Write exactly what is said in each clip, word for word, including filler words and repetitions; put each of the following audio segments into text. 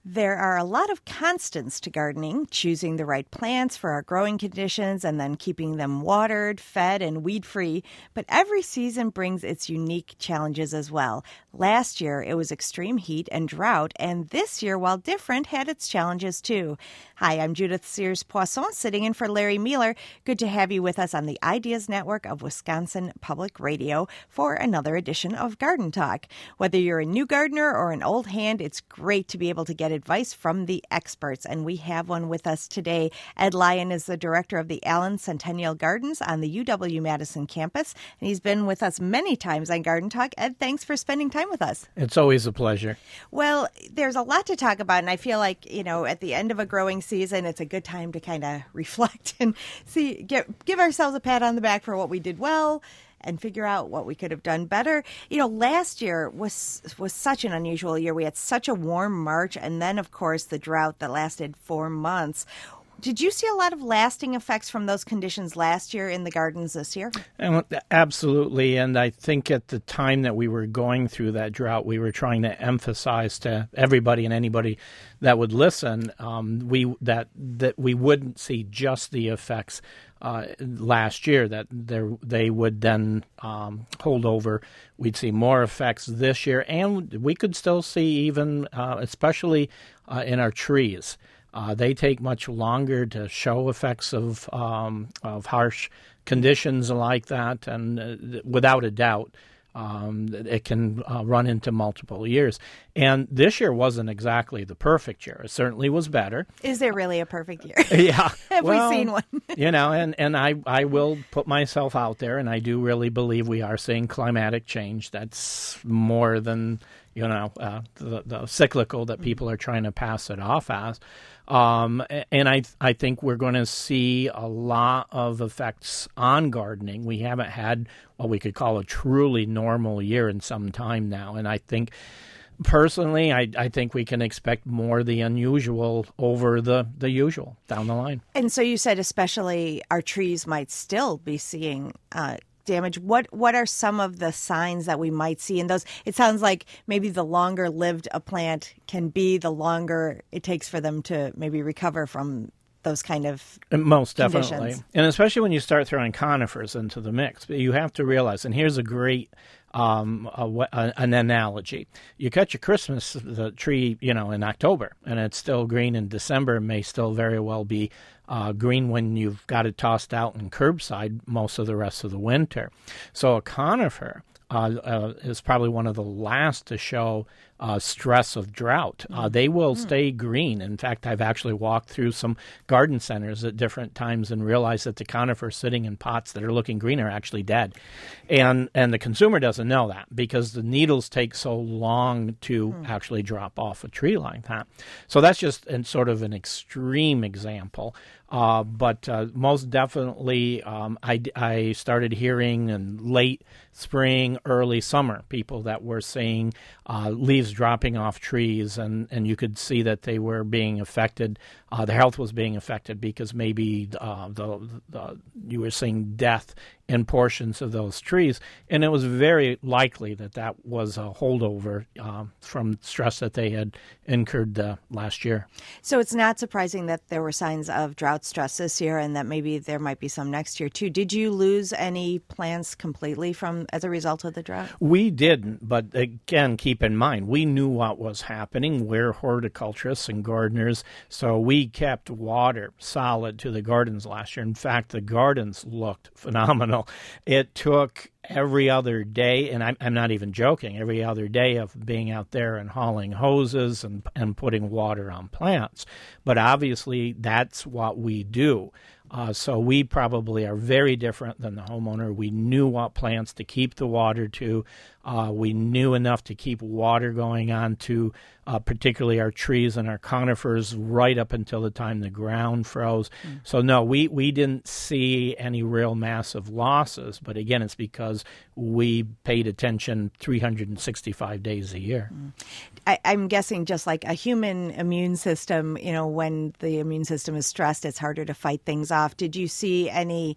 There are a lot of constants to gardening, choosing the right plants for our growing conditions and then keeping them watered, fed, and weed-free. But every season brings its unique challenges as well. Last year, it was extreme heat and drought, and this year, while different, had its challenges too. Hi, I'm Judith Sears-Poisson, sitting in for Larry Mueller. Good to have you with us on the Ideas Network of Wisconsin Public Radio for another edition of Garden Talk. Whether you're a new gardener or an old hand, it's great to be able to get advice from the experts, and we have one with us today. Ed Lyon is the director of the Allen Centennial Gardens on the U W-Madison campus, and he's been with us many times on Garden Talk. Ed, thanks for spending time with us. It's always a pleasure. Well, there's a lot to talk about, and I feel like, you know, at the end of a growing season, it's a good time to kind of reflect and see, get, give ourselves a pat on the back for what we did well and figure out what we could have done better. You know, last year was was such an unusual year. We had such a warm March, and then, of course, the drought that lasted four months. Did you see a lot of lasting effects from those conditions last year in the gardens this year? Absolutely, and I think at the time that we were going through that drought, we were trying to emphasize to everybody and anybody that would listen um, we that that we wouldn't see just the effects Uh, last year, that there they would then um, hold over. We'd see more effects this year, and we could still see even, uh, especially uh, in our trees. Uh, they take much longer to show effects of um, of harsh conditions like that, and uh, without a doubt, Um, it can uh, run into multiple years. And this year wasn't exactly the perfect year. It certainly was better. Is there really a perfect year? Yeah. Have well, we seen one? you know, and, and I, I will put myself out there, and I do really believe we are seeing climatic change. That's more than, you know, uh, the, the cyclical that people are trying to pass it off as. Um, and I I think we're going to see a lot of effects on gardening. We haven't had what we could call a truly normal year in some time now. And I think, personally, I, I think we can expect more of the unusual over the, the usual down the line. And so you said especially our trees might still be seeing uh damage. What what are some of the signs that we might see in those? It sounds like maybe the longer lived a plant can be, the longer it takes for them to maybe recover from those kind of Most conditions. definitely. And especially when you start throwing conifers into the mix. But you have to realize, and here's a great um, a, a, an analogy. You cut your Christmas the tree, you know, in October, and it's still green in December, may still very well be Uh, green when you've got it tossed out and curbside most of the rest of the winter. So a conifer uh, uh, is probably one of the last to show uh, stress of drought. Uh, they will mm. stay green. In fact, I've actually walked through some garden centers at different times and realized that the conifers sitting in pots that are looking green are actually dead. And and the consumer doesn't know that because the needles take so long to mm. actually drop off a tree like that. So that's just an, sort of an extreme example. Uh, but uh, most definitely, um, I, I started hearing in late spring, early summer, people that were seeing uh, leaves dropping off trees, and, and you could see that they were being affected. Uh, their health was being affected because maybe uh, the, the you were seeing death in portions of those trees, and it was very likely that that was a holdover uh, from stress that they had incurred uh, last year. So it's not surprising that there were signs of drought stress this year, and that maybe there might be some next year too. Did you lose any plants completely from as a result of the drought? We didn't, but again, keep in mind, we knew what was happening. We're horticulturists and gardeners, so we kept water solid to the gardens last year. In fact, the gardens looked phenomenal. It took every other day, and I'm, I'm not even joking, every other day of being out there and hauling hoses and, and putting water on plants. But obviously, that's what we do. Uh, so we probably are very different than the homeowner. We knew what plants to keep the water to. Uh, we knew enough to keep water going on to uh, particularly our trees and our conifers right up until the time the ground froze. Mm. So no, we, we didn't see any real massive losses. But again, it's because we paid attention three hundred sixty-five days a year. Mm. I, I'm guessing just like a human immune system, you know, when the immune system is stressed, it's harder to fight things off. Did you see any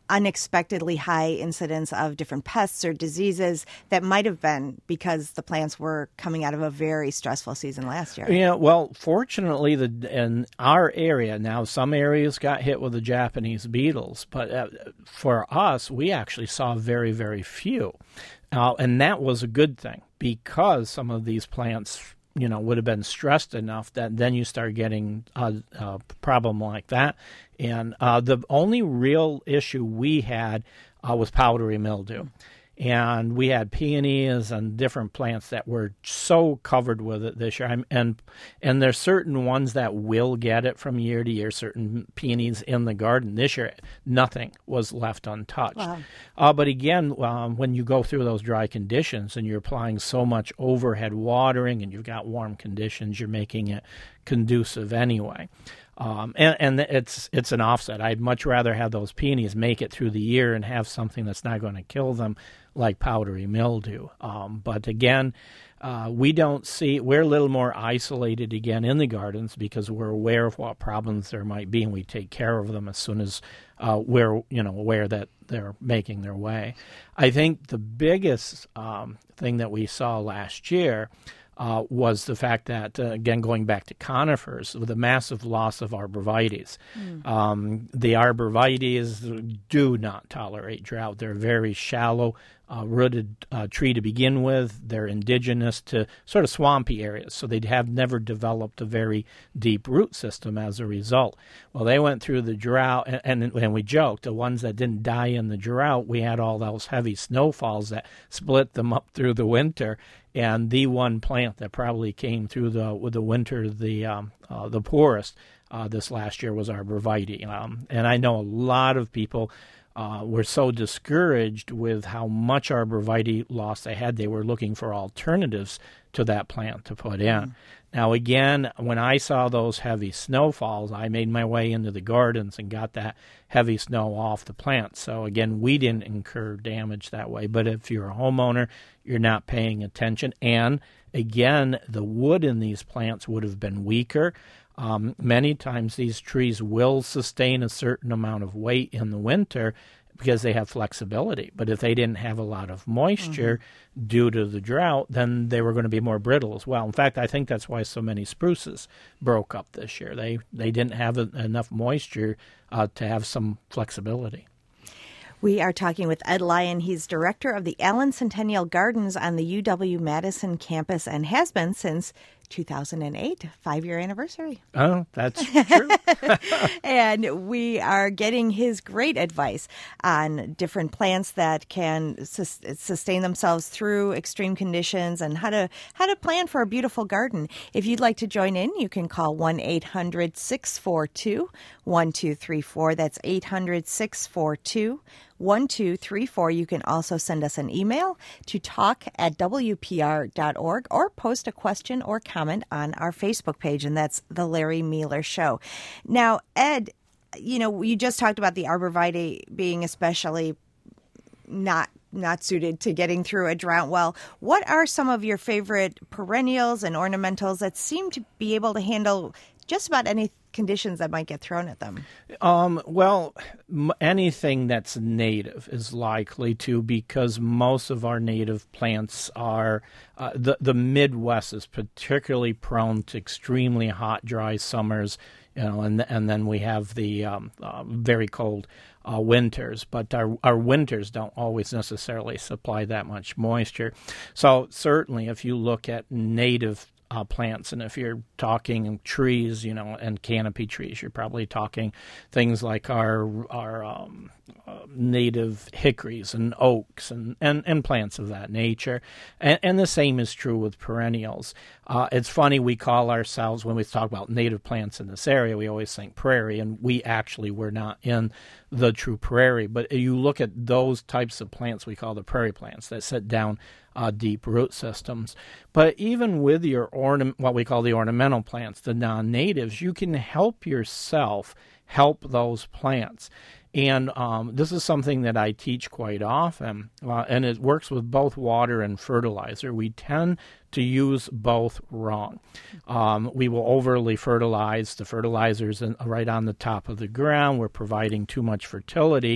unexpectedly high incidence of different pests or diseases that might have been because the plants were coming out of a very stressful season last year. Yeah, well, fortunately, the in our area now, some areas got hit with the Japanese beetles, but uh, for us, we actually saw very, very few, uh, and that was a good thing because some of these plants, you know, would have been stressed enough that then you start getting a, a problem like that. And uh, the only real issue we had uh, was powdery mildew. And we had peonies and different plants that were so covered with it this year. I'm, and and there's certain ones that will get it from year to year, certain peonies in the garden. This year, nothing was left untouched. Wow. Uh, but again, um, when you go through those dry conditions and you're applying so much overhead watering and you've got warm conditions, you're making it conducive anyway. Um, and, and it's it's an offset. I'd much rather have those peonies make it through the year and have something that's not going to kill them like powdery mildew. Um, but again, uh, we don't see, we're a little more isolated again in the gardens because we're aware of what problems there might be and we take care of them as soon as uh, we're, you know, aware that they're making their way. I think the biggest um, thing that we saw last year Uh, was the fact that, uh, again, going back to conifers, with a massive loss of arborvitaes. Mm. Um, the arborvitaes do not tolerate drought. They're a very shallow, uh, rooted uh, tree to begin with. They're indigenous to sort of swampy areas, so they have never developed a very deep root system as a result. Well, they went through the drought, and, and, and we joked, the ones that didn't die in the drought, we had all those heavy snowfalls that split them up through the winter. And the one plant that probably came through the with the winter the um, uh, the poorest uh, this last year was arborvitae. Um, and I know a lot of people uh, were so discouraged with how much arborvitae loss they had. They were looking for alternatives to that plant to put in. Mm. Now, again, when I saw those heavy snowfalls, I made my way into the gardens and got that heavy snow off the plants. So, again, we didn't incur damage that way. But if you're a homeowner, you're not paying attention. And, again, the wood in these plants would have been weaker. Um, many times these trees will sustain a certain amount of weight in the winter because they have flexibility. But if they didn't have a lot of moisture mm-hmm. due to the drought, then they were going to be more brittle as well. In fact, I think that's why so many spruces broke up this year. They they didn't have a, enough moisture uh, to have some flexibility. We are talking with Ed Lyon. He's director of the Allen Centennial Gardens on the U W-Madison campus and has been since two thousand eight, five-year anniversary. Oh, that's true. And we are getting his great advice on different plants that can sus- sustain themselves through extreme conditions and how to how to plan for a beautiful garden. If you'd like to join in, you can call one eight hundred six four two one two three four. That's eight hundred six four two one two three four. You can also send us an email to talk at w p r dot org or post a question or comment on our Facebook page, and that's The Larry Mueller Show. Now, Ed, you know, you just talked about the arborvitae being especially not not suited to getting through a drought well. What are some of your favorite perennials and ornamentals that seem to be able to handle just about any conditions that might get thrown at them? Um, well, m- anything that's native is likely to, because most of our native plants are, uh, the, the Midwest is particularly prone to extremely hot, dry summers, you know, and and then we have the um, uh, very cold uh, winters, but our, our winters don't always necessarily supply that much moisture. So certainly if you look at native Uh, plants, and if you're talking trees, you know, and canopy trees, you're probably talking things like our our um, uh, native hickories and oaks and, and, and plants of that nature. And, and the same is true with perennials. Uh, it's funny, we call ourselves, when we talk about native plants in this area, we always think prairie, and we actually were not in the true prairie. But you look at those types of plants we call the prairie plants that set down Uh, deep root systems. But even with your ornament, what we call the ornamental plants, the non-natives, you can help yourself help those plants. And um, this is something that I teach quite often, uh, and it works with both water and fertilizer. We tend to use both wrong. Um, we will overly fertilize. The fertilizer's in, right on the top of the ground. We're providing too much fertility.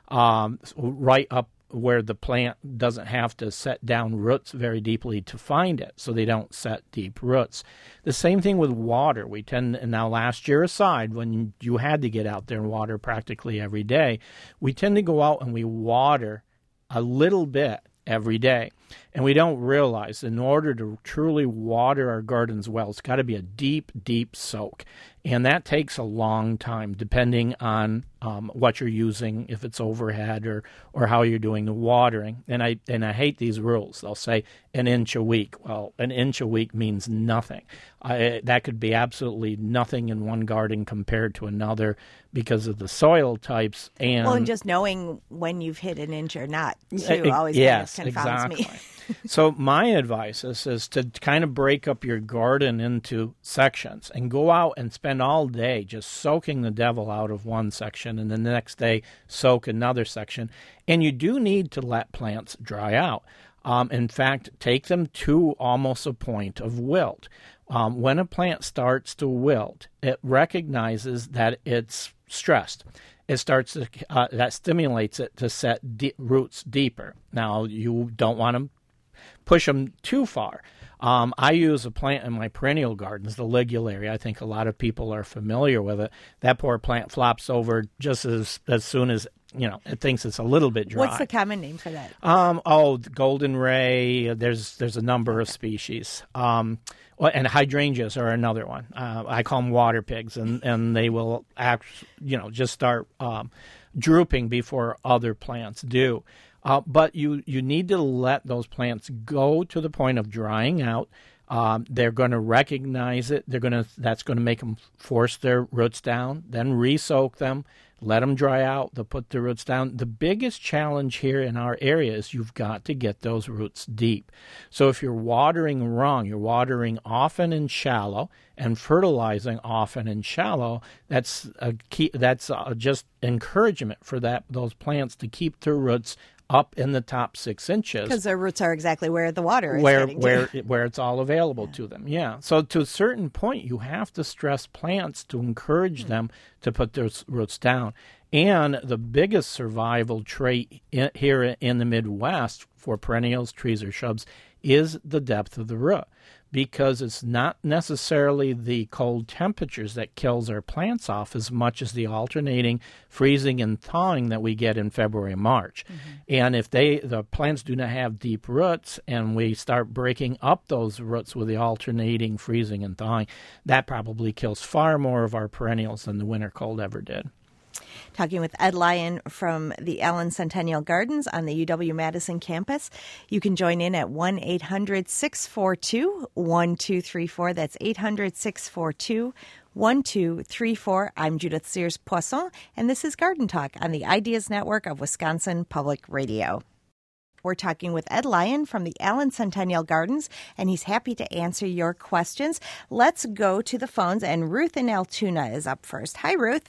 um, right up where the plant doesn't have to set down roots very deeply to find it, so they don't set deep roots. The same thing with water. We tend, and now last year aside, when you had to get out there and water practically every day, we tend to go out and we water a little bit every day. And we don't realize in order to truly water our gardens well, it's got to be a deep, deep soak. And that takes a long time, depending on um, what you're using, if it's overhead or, or how you're doing the watering. And I and I hate these rules. They'll say an inch a week. Well, an inch a week means nothing. I, that could be absolutely nothing in one garden compared to another because of the soil types. And well, and just knowing when you've hit an inch or not, too, uh, always yes, kind of confounds exactly. me. So my advice is, is to kind of break up your garden into sections and go out and spend all day just soaking the devil out of one section and then the next day soak another section. And you do need to let plants dry out. Um, in fact, take them to almost a point of wilt. Um, when a plant starts to wilt, it recognizes that it's stressed. It starts to, uh, that stimulates it to set de- roots deeper. Now, you don't want to push them too far. Um, I use a plant in my perennial gardens, the ligularia. I think a lot of people are familiar with it. That poor plant flops over just as as soon as, you know, it thinks it's a little bit dry. What's the common name for that? Um, oh, the golden ray. There's there's a number of species. Um, well, and hydrangeas are another one. Uh, I call them water pigs, and, and they will act, you know, just start um, drooping before other plants do. Uh, but you, you need to let those plants go to the point of drying out. Um, they're going to recognize it. They're going to that's going to make them force their roots down, then re-soak them, let them dry out. They'll put their roots down. The biggest challenge here in our area is you've got to get those roots deep. So if you're watering wrong, you're watering often and shallow and fertilizing often and shallow, that's a key. That's uh, just encouragement for that those plants to keep their roots up in the top six inches. Because their roots are exactly where the water is where getting where to. where it's all available yeah. to them. Yeah. So to a certain point, you have to stress plants to encourage mm. them to put their roots down. And the biggest survival trait in, here in the Midwest for perennials, trees, or shrubs is the depth of the root, because it's not necessarily the cold temperatures that kills our plants off as much as the alternating freezing and thawing that we get in February and March. Mm-hmm. And if they the plants do not have deep roots and we start breaking up those roots with the alternating freezing and thawing, that probably kills far more of our perennials than the winter cold ever did. Talking with Ed Lyon from the Allen Centennial Gardens on the U W-Madison campus. You can join in at one eight hundred six four two one two three four. That's eight hundred six four two one two three four. I'm Judith Sears-Poisson, and this is Garden Talk on the Ideas Network of Wisconsin Public Radio. We're talking with Ed Lyon from the Allen Centennial Gardens, and he's happy to answer your questions. Let's go to the phones, and Ruth in Altoona is up first. Hi, Ruth.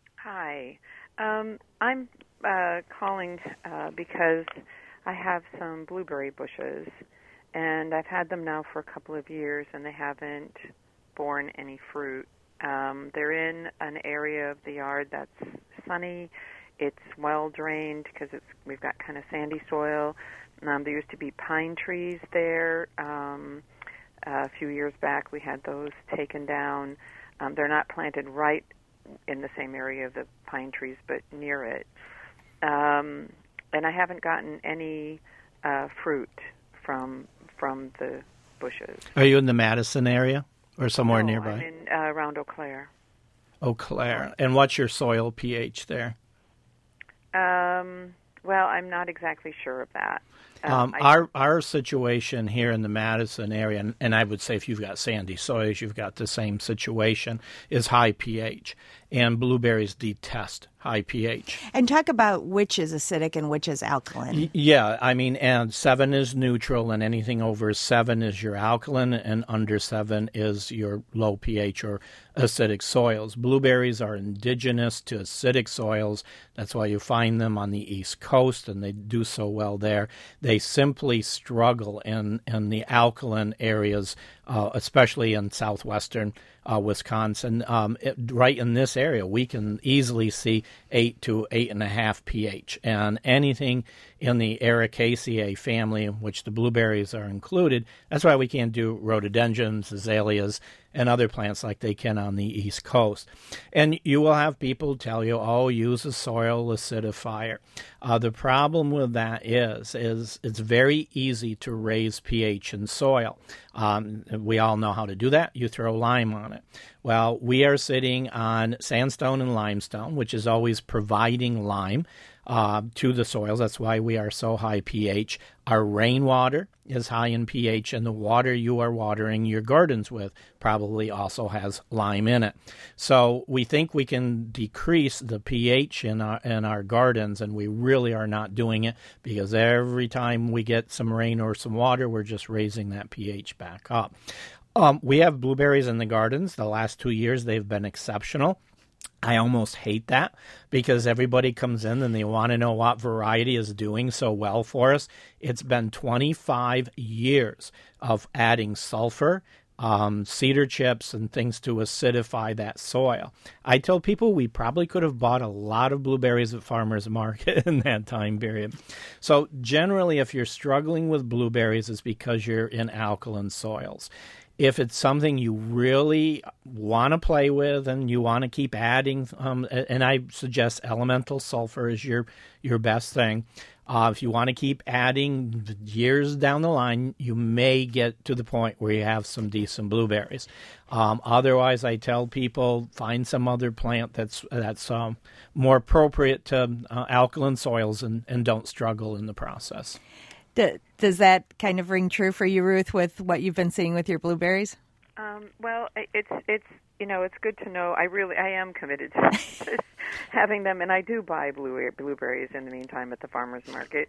Hi. Um, I'm uh, calling uh, because I have some blueberry bushes, and I've had them now for a couple of years, and they haven't borne any fruit. Um, they're in an area of the yard that's sunny. It's well drained because it's we've got kind of sandy soil. Um, there used to be pine trees there. Um, a few years back, we had those taken down. Um, they're not planted right in the same area of the pine trees, but near it. Um, and I haven't gotten any uh, fruit from from the bushes. Are you in the Madison area or somewhere no, nearby? I'm in uh, around Eau Claire. Eau Claire. And what's your soil pH there? Um, well, I'm not exactly sure of that. Um, Um, I, our our situation here in the Madison area, and, and I would say if you've got sandy soils, you've got the same situation, is high pH. And blueberries detest high pH. And talk about which is acidic and which is alkaline. Y- yeah, I mean, and seven is neutral, and anything over seven is your alkaline, and under seven is your low pH or acidic soils. Blueberries are indigenous to acidic soils. That's why you find them on the East Coast, and they do so well there. They simply struggle in, in the alkaline areas uh, especially in southwestern uh, Wisconsin. Um, it, right in this area, we can easily see eight to eight and a half pH, and anything in the Ericaceae family, in which the blueberries are included. That's why we can't do rhododendrons, azaleas, and other plants like they can on the East Coast. And you will have people tell you, oh, use a soil acidifier. Uh, the problem with that is, is it's very easy to raise pH in soil. Um, we all know how to do that. You throw lime on it. Well, we are sitting on sandstone and limestone, which is always providing lime uh, to the soils. That's why we are so high pH. Our rainwater is high in pH, and the water you are watering your gardens with probably also has lime in it. So we think we can decrease the pH in our, in our gardens, and we really are not doing it, because every time we get some rain or some water, we're just raising that pH back up. Um, we have blueberries in the gardens. The last two years, they've been exceptional. I almost hate that, because everybody comes in and they want to know what variety is doing so well for us. It's been twenty-five years of adding sulfur, um, cedar chips, and things to acidify that soil. I tell people we probably could have bought a lot of blueberries at farmers market in that time period. So generally, if you're struggling with blueberries, it's because you're in alkaline soils. If it's something you really want to play with and you want to keep adding, um, and I suggest elemental sulfur is your, your best thing. Uh, if you want to keep adding years down the line, you may get to the point where you have some decent blueberries. Um, otherwise, I tell people find some other plant that's that's um, more appropriate to uh, alkaline soils, and, and don't struggle in the process. Does that kind of ring true for you, Ruth, with what you've been seeing with your blueberries? Um, well, it's it's you know it's good to know. I really I am committed to having them, and I do buy blue blueberries in the meantime at the farmers market.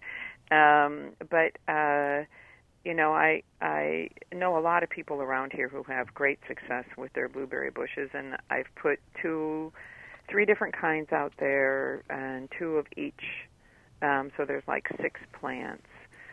Um, but uh, you know, I I know a lot of people around here who have great success with their blueberry bushes, and I've put two, three different kinds out there, and two of each. Um, so there's like six plants.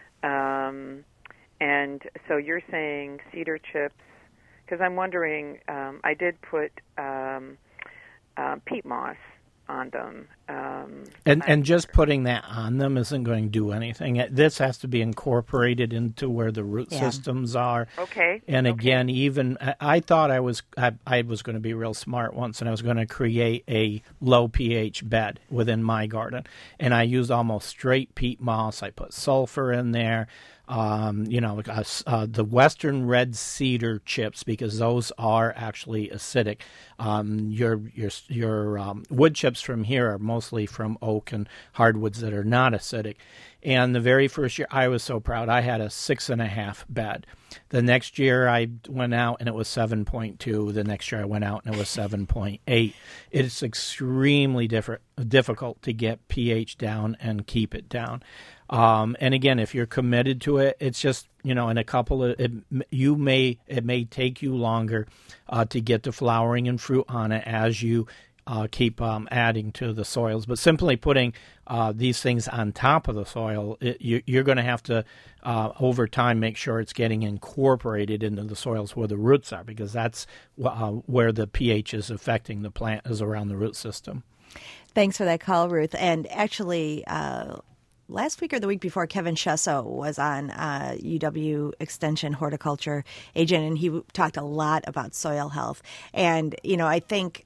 Um, and so you're saying cedar chips, because I'm wondering, um, I did put um, uh, peat moss on them. Um, and and just putting that on them isn't going to do anything. This has to be incorporated into where the root yeah. systems are. Okay. And okay. again, even I, I thought I was I, I was going to be real smart once, and I was going to create a low pH bed within my garden. And I used almost straight peat moss. I put sulfur in there. Um, you know, uh, uh, the western red cedar chips, because those are actually acidic. Um, your your your um, wood chips from here are mostly from oak and hardwoods that are not acidic. And the very first year, I was so proud. I had a six and a half bed. The next year, I went out and it was seven point two. The next year, I went out and it was seven point eight. It's extremely different, difficult to get pH down and keep it down. Um, and again, if you're committed to it, it's just, you know, in a couple of, it, you may, it may take you longer uh, to get the flowering and fruit on it as you uh, keep um, adding to the soils. But simply putting uh, these things on top of the soil, it, you, you're going to have to, uh, over time, make sure it's getting incorporated into the soils where the roots are, because that's uh, where the pH is affecting the plant, is around the root system. Thanks for that call, Ruth. And actually, uh, last week or the week before, Kevin Shesso was on uh, U W Extension Horticulture Agent, and he talked a lot about soil health. And, you know, I think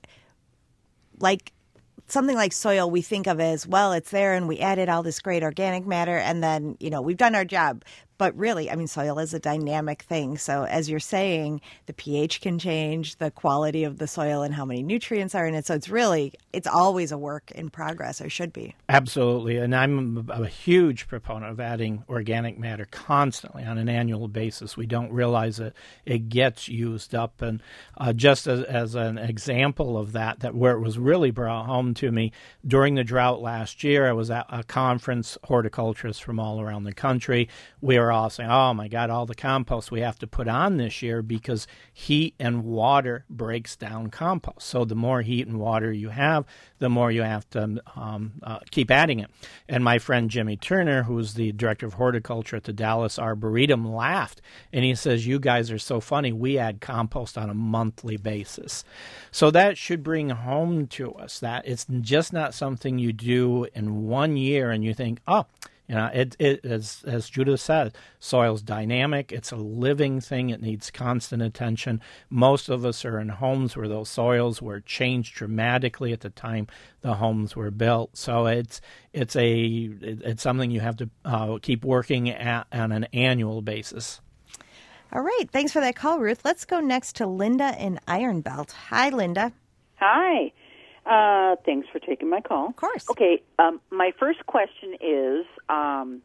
like something like soil we think of as, well, it's there and we added all this great organic matter and then, you know, we've done our job. But really, I mean, soil is a dynamic thing. So as you're saying, the pH can change, the quality of the soil and how many nutrients are in it. So it's really, it's always a work in progress, or should be. Absolutely. And I'm a huge proponent of adding organic matter constantly on an annual basis. We don't realize that it gets used up. And uh, just as, as an example of that, that where it was really brought home to me, during the drought last year, I was at a conference, horticulturists from all around the country. We were all saying, oh, my God, all the compost we have to put on this year because heat and water breaks down compost. So the more heat and water you have, the more you have to um, uh, keep adding it. And my friend Jimmy Turner, who's the director of horticulture at the Dallas Arboretum, laughed. And he says, you guys are so funny. We add compost on a monthly basis. So that should bring home to us that it's just not something you do in one year and you think, oh, you know, it, it as, as Judith said, soil's dynamic. It's a living thing. It needs constant attention. Most of us are in homes where those soils were changed dramatically at the time the homes were built. So it's it's a it's something you have to uh, keep working at on an annual basis. All right. Thanks for that call, Ruth. Let's go next to Linda in Iron Belt. Hi, Linda. Hi. Uh, thanks for taking my call. Of course. Okay, um, my first question is, um,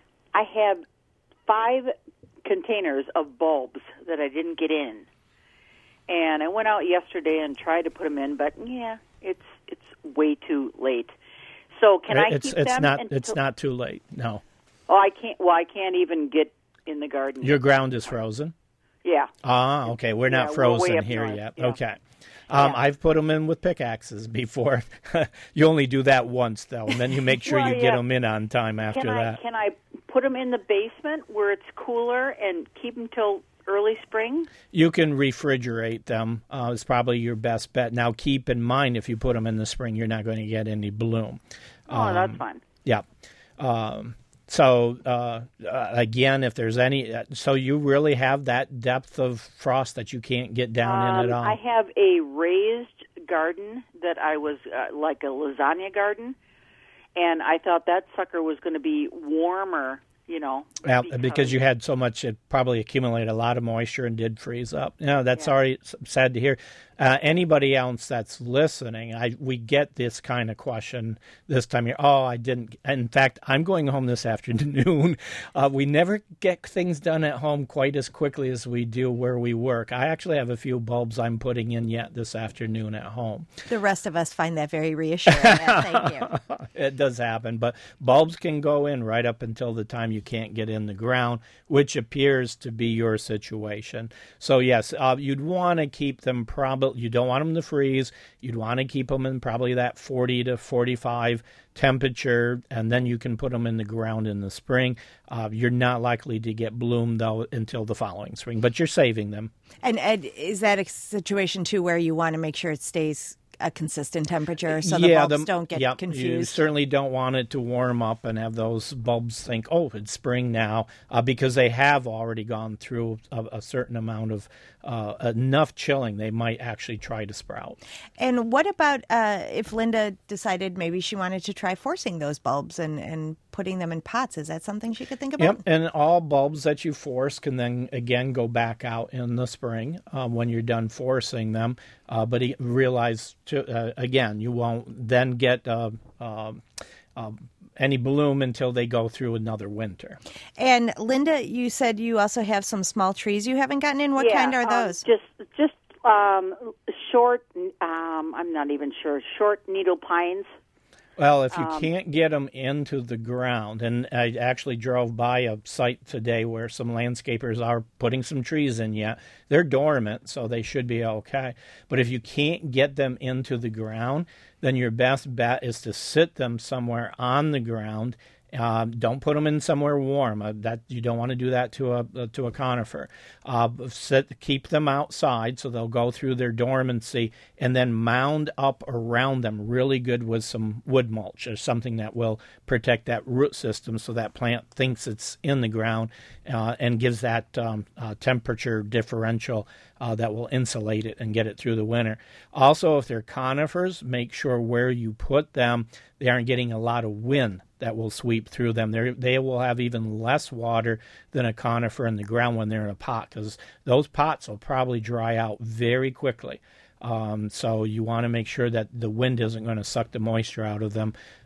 I have five containers of bulbs that I didn't get in. And I went out yesterday and tried to put them in, but yeah, it's it's way too late. So can I it's, keep it's them? Not, until... It's not too late, no. Oh, I can't, well, I can't even get in the garden. Your ground is frozen? Yeah. Ah, okay. We're not yeah, frozen we're here north. yet. Yeah. Okay. Um, Yeah. I've put them in with pickaxes before. You only do that once, though, and then you make sure Well, you yeah. get them in on time after Can I, that. can I put them in the basement where it's cooler and keep them till early spring? You can refrigerate them. Uh, it's probably your best bet. Now, keep in mind, if you put them in the spring, you're not going to get any bloom. Oh, Um, that's fine. Yeah. Um, so, uh, uh, again, if there's any... Uh, so you really have that depth of frost that you can't get down in at Um, all? I have a raised garden that I was uh, like a lasagna garden, and I thought that sucker was going to be warmer, you know. Well, because you had so much, it probably accumulated a lot of moisture and did freeze up. You know, that's Yeah. already s- sad to hear. Uh, anybody else that's listening, I we get this kind of question this time of year. Oh, I didn't. In fact, I'm going home this afternoon. Uh, we never get things done at home quite as quickly as we do where we work. I actually have a few bulbs I'm putting in yet this afternoon at home. The rest of us find that very reassuring. Yeah, thank you. It does happen, but bulbs can go in right up until the time you can't get in the ground, which appears to be your situation. So yes, uh, you'd want to keep them probably, you don't want them to freeze. You'd want to keep them in probably that forty to forty-five temperature, and then you can put them in the ground in the spring. Uh, you're not likely to get bloom, though, until the following spring, but you're saving them. And Ed, is that a situation, too, where you want to make sure it stays a consistent temperature so the Yeah, bulbs the- don't get yep, You confused? certainly don't want it to warm up and have those bulbs think, oh, it's spring now, uh, because they have already gone through a, a certain amount of uh, enough chilling. They might actually try to sprout. And what about uh, if Linda decided maybe she wanted to try forcing those bulbs and, and putting them in pots? Is that something she could think about? Yep, and all bulbs that you force can then, again, go back out in the spring uh, when you're done forcing them. Uh, but he realize, to, uh, again, you won't then get uh, uh, uh, any bloom until they go through another winter. And Linda, you said you also have some small trees you haven't gotten in. What yeah, kind are um, those? just just um, short, um, I'm not even sure, short needle pines. Well, if you Um, can't get them into the ground, and I actually drove by a site today where some landscapers are putting some trees in yet. They're dormant, so they should be okay. But if you can't get them into the ground, then your best bet is to sit them somewhere on the ground. Uh, don't put them in somewhere warm. Uh, that you don't want to do that to a uh, to a conifer. Uh, sit, keep them outside so they'll go through their dormancy, and then mound up around them really good with some wood mulch or something that will protect that root system, so that plant thinks it's in the ground uh, and gives that um, uh, temperature differential uh, that will insulate it and get it through the winter. Also, if they're conifers, make sure where you put them, they aren't getting a lot of wind that will sweep through them. They're, they will have even less water than a conifer in the ground when they're in a pot, because those pots will probably dry out very quickly. Um, so you want to make sure that the wind isn't going to suck the moisture out of them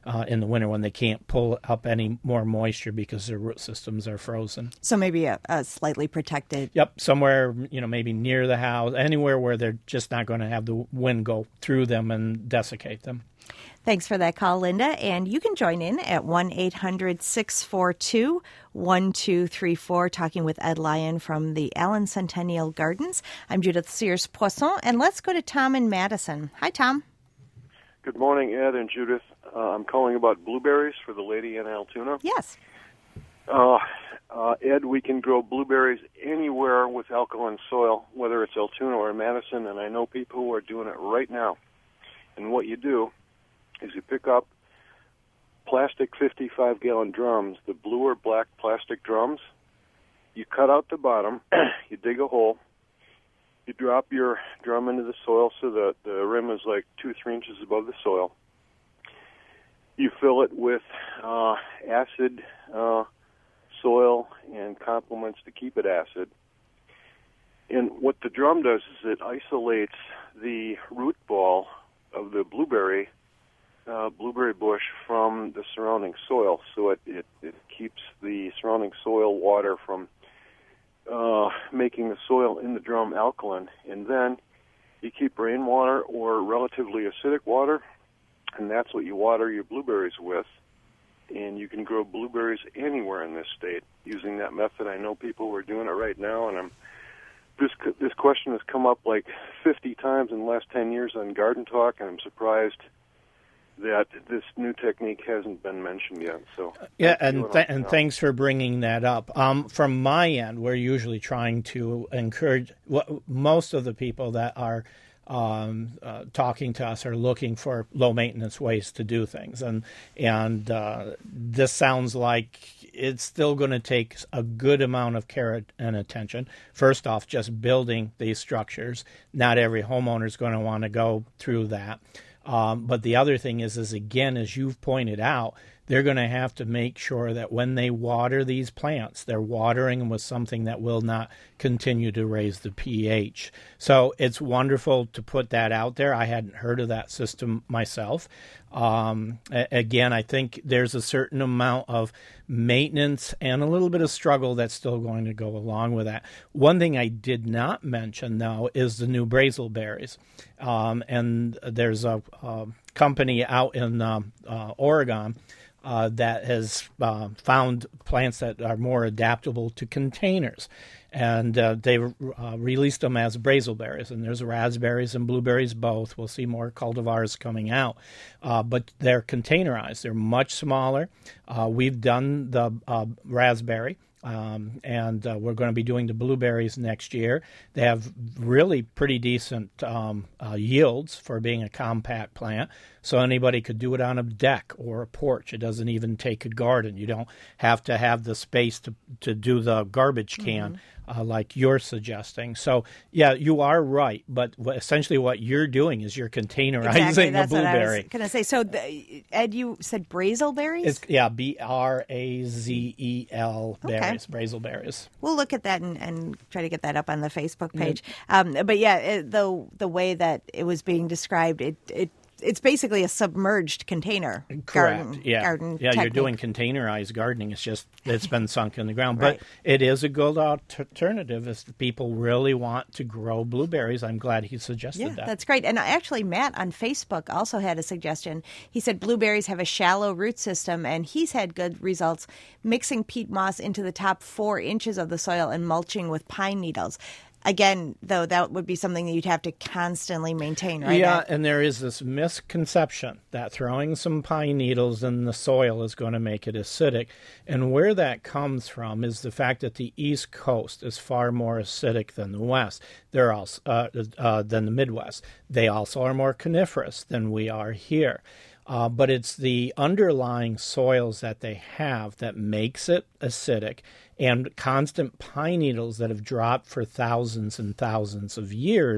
uh, in the winter when they can't pull up any more moisture because their root systems are frozen. So maybe a, a slightly protected. Yep, somewhere, you know, maybe near the house, anywhere where they're just not going to have the wind go through them and desiccate them. Thanks for that call, Linda. And you can join in at one eight hundred six four two one two three four, talking with Ed Lyon from the Allen Centennial Gardens. I'm Judith Sears-Poisson, and let's go to Tom in Madison. Hi, Tom. Good morning, Ed and Judith. Uh, I'm calling about blueberries for the lady in Altoona. Yes. Uh, uh, Ed, we can grow blueberries anywhere with alkaline soil, whether it's Altoona or Madison, and I know people who are doing it right now. And what you do is you pick up plastic fifty-five gallon drums, the blue or black plastic drums. You cut out the bottom, you dig a hole, you drop your drum into the soil so that the rim is like two, three inches above the soil. You fill it with uh, acid uh, soil and complements to keep it acid. And what the drum does is it isolates the root ball of the blueberry uh, blueberry bush from the surrounding soil, so it, it, it keeps the surrounding soil water from uh, making the soil in the drum alkaline. And then you keep rainwater or relatively acidic water, and that's what you water your blueberries with. And you can grow blueberries anywhere in this state using that method. I know people who are doing it right now, and I'm this this question has come up like fifty times in the last ten years on Garden Talk, and I'm surprised that this new technique hasn't been mentioned yet. So yeah, and th- and thanks for bringing that up. Um, from my end, we're usually trying to encourage what most of the people that are um, uh, talking to us are looking for low maintenance ways to do things, and and uh, this sounds like it's still going to take a good amount of care and attention. First off, just building these structures. Not every homeowner is going to want to go through that. Um, but the other thing is, is again, as you've pointed out, they're going to have to make sure that when they water these plants, they're watering them with something that will not continue to raise the pH. So it's wonderful to put that out there. I hadn't heard of that system myself. Um, again, I think there's a certain amount of maintenance and a little bit of struggle that's still going to go along with that. One thing I did not mention, though, is the new Brazelberries. Um, and there's a, a company out in uh, uh, Oregon uh, that has uh, found plants that are more adaptable to containers. And uh, they uh, released them as Brazelberries, and there's raspberries and blueberries both. We'll see more cultivars coming out, uh, but they're containerized. They're much smaller. Uh, we've done the uh, raspberry, um, and uh, we're going to be doing the blueberries next year. They have really pretty decent um, uh, yields for being a compact plant, so anybody could do it on a deck or a porch. It doesn't even take a garden. You don't have to have the space to, to do the garbage can. Mm-hmm. Uh, like you're suggesting. So, yeah, you are right. But what, essentially what you're doing is you're containerizing exactly, the blueberry. What I was going to say. So, the, Ed, you said Brazelberries? It's, yeah, B R A Z E L berries, okay. Brazelberries. We'll look at that and, and try to get that up on the Facebook page. Mm-hmm. Um, but, yeah, it, the, the way that it was being described, it, it it's basically a submerged container. Correct. Garden, yeah. Garden yeah, technique. You're doing containerized gardening. It's just it's been sunk in the ground. Right. But it is a good alternative if people really want to grow blueberries. I'm glad he suggested yeah, that. That's great. And actually, Matt on Facebook also had a suggestion. He said blueberries have a shallow root system, and he's had good results mixing peat moss into the top four inches of the soil and mulching with pine needles. Again, though, that would be something that you'd have to constantly maintain, right? Yeah, Ed? and there is this misconception that throwing some pine needles in the soil is going to make it acidic. And where that comes from is the fact that the East Coast is far more acidic than the West. They're also uh, uh, than the Midwest. They also are more coniferous than we are here. Uh, but it's the underlying soils that they have that makes it acidic, and constant pine needles that have dropped for thousands and thousands of years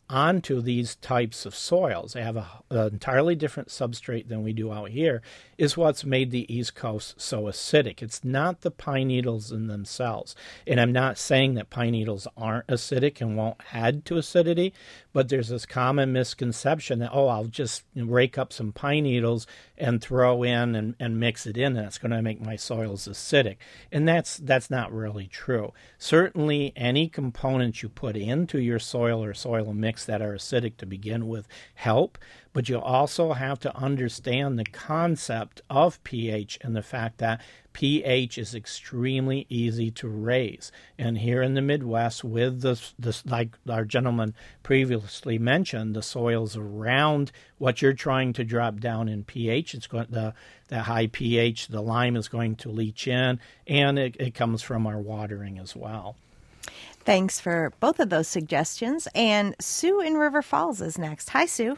onto these types of soils, they have a, an entirely different substrate than we do out here, is what's made the East Coast so acidic. It's not the pine needles in themselves. And I'm not saying that pine needles aren't acidic and won't add to acidity, but there's this common misconception that, oh, I'll just rake up some pine needles and throw in and, and mix it in, and it's going to make my soils acidic. And that's that's not really true. Certainly, any components you put into your soil or soil mix that are acidic to begin with help, but you also have to understand the concept of pH and the fact that pH is extremely easy to raise. And here in the Midwest, with the, the like our gentleman previously mentioned, the soils around what you're trying to drop down in pH, it's going the the high pH, the lime is going to leach in, and it, it comes from our watering as well. Thanks for both of those suggestions. And Sue in River Falls is next. Hi, Sue.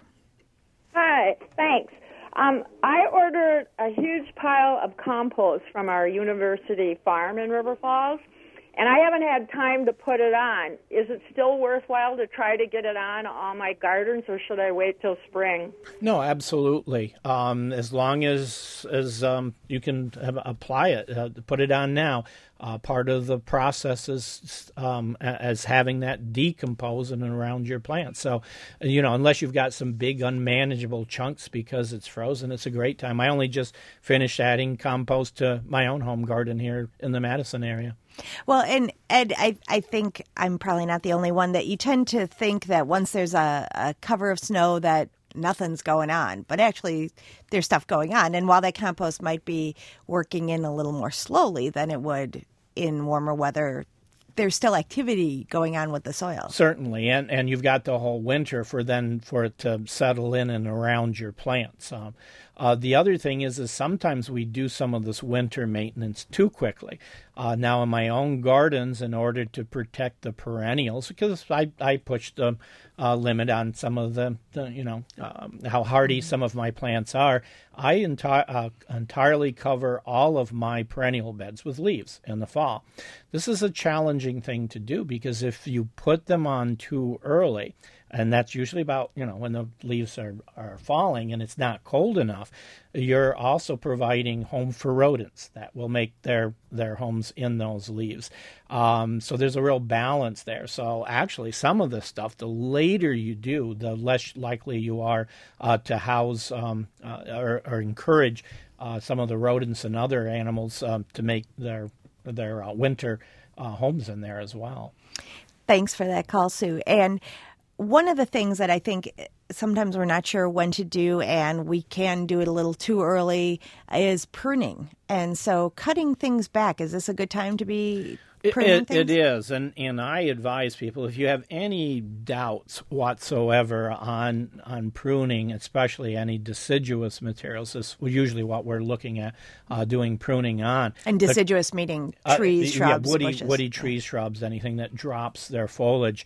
Hi, thanks. Um, I ordered a huge pile of compost from our university farm in River Falls, and I haven't had time to put it on. Is it still worthwhile to try to get it on all my gardens, or should I wait till spring? No, absolutely. Um, as long as as um, you can have, apply it, uh, put it on now. Uh, part of the process is um, as having that decompose in and around your plants. So, you know, unless you've got some big unmanageable chunks because it's frozen, it's a great time. I only just finished adding compost to my own home garden here in the Madison area. Well, and Ed, I, I think I'm probably not the only one that you tend to think that once there's a, a cover of snow that nothing's going on, but actually there's stuff going on. And while that compost might be working in a little more slowly than it would in warmer weather, there's still activity going on with the soil. Certainly, and and you've got the whole winter for then for it to settle in and around your plants. Um, uh, the other thing is, is sometimes we do some of this winter maintenance too quickly. Uh, now, in my own gardens, in order to protect the perennials, because I, I push the uh, limit on some of the, the you know, um, how hardy some of my plants are, I enti- uh, entirely cover all of my perennial beds with leaves in the fall. This is a challenging thing to do because if you put them on too early, and that's usually about, you know, when the leaves are, are falling and it's not cold enough, you're also providing home for rodents that will make their their homes in those leaves. Um, so there's a real balance there. So actually, some of the stuff, the later you do, the less likely you are uh, to house um, uh, or, or encourage uh, some of the rodents and other animals um, to make their, their uh, winter uh, homes in there as well. Thanks for that call, Sue. And one of the things that I think sometimes we're not sure when to do, and we can do it a little too early, is pruning. And so cutting things back, is this a good time to be pruning it, things? It is, and, and I advise people, if you have any doubts whatsoever on on pruning, especially any deciduous materials, this is usually what we're looking at uh, doing pruning on. And deciduous but, meaning trees, uh, shrubs, yeah, woody, bushes. woody trees, shrubs, anything that drops their foliage.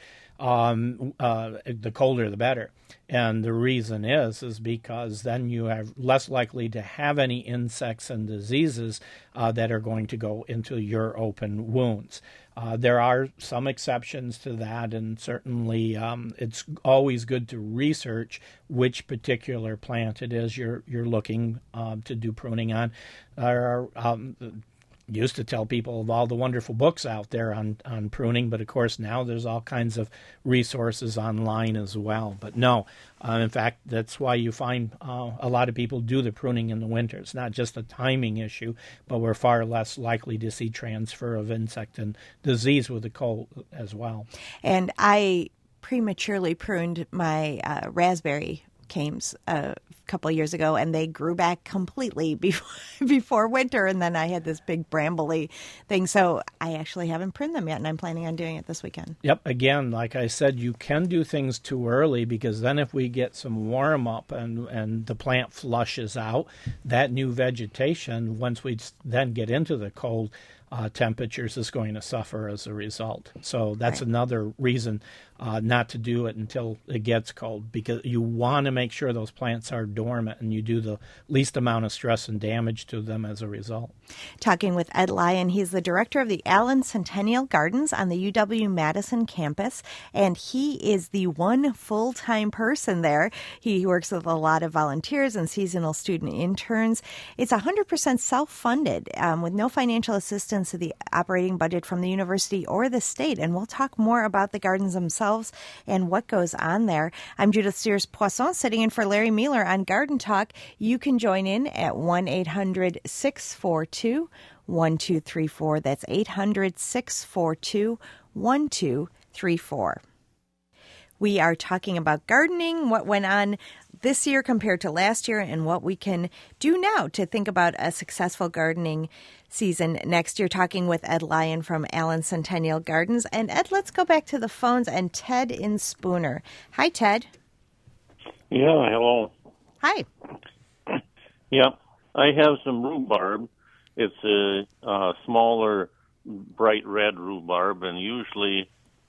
Um, uh, the colder the better. And the reason is, is because then you are less likely to have any insects and diseases uh, that are going to go into your open wounds. Uh, there are some exceptions to that, and certainly um, it's always good to research which particular plant it is you're you're looking um, to do pruning on. There are, um, used to tell people of all the wonderful books out there on, on pruning, but of course now there's all kinds of resources online as well. But no, uh, in fact, that's why you find uh, a lot of people do the pruning in the winter. It's not just a timing issue, but we're far less likely to see transfer of insect and disease with the cold as well. And I prematurely pruned my uh, raspberry canes a couple of years ago, and they grew back completely before, before winter, and then I had this big brambly thing. So I actually haven't pruned them yet, and I'm planning on doing it this weekend. Yep. Again, like I said, you can do things too early because then if we get some warm up and, and the plant flushes out, that new vegetation, once we then get into the cold uh, temperatures, is going to suffer as a result. So that's right. Another reason uh, not to do it until it gets cold, because you want to make sure those plants are dormant and you do the least amount of stress and damage to them as a result. Talking with Ed Lyon, he's the director of the Allen Centennial Gardens on the U W-Madison campus, and he is the one full-time person there. He works with a lot of volunteers and seasonal student interns. It's one hundred percent self-funded um, with no financial assistance to the operating budget from the university or the state, and we'll talk more about the gardens themselves and what goes on there. I'm Judith Sears-Poisson, sitting in for Larry Mueller on Garden Talk. You can join in at one eight hundred six four two one two three four. That's eight hundred six four two one two three four. We are talking about gardening, what went on this year compared to last year, and what we can do now to think about a successful gardening season next year. Talking with Ed Lyon from Allen Centennial Gardens. And Ed, let's go back to the phones and Ted in Spooner. Hi, Ted. Yeah, hello. Hi. Yeah, I have some rhubarb. It's a uh, smaller, bright red rhubarb, and usually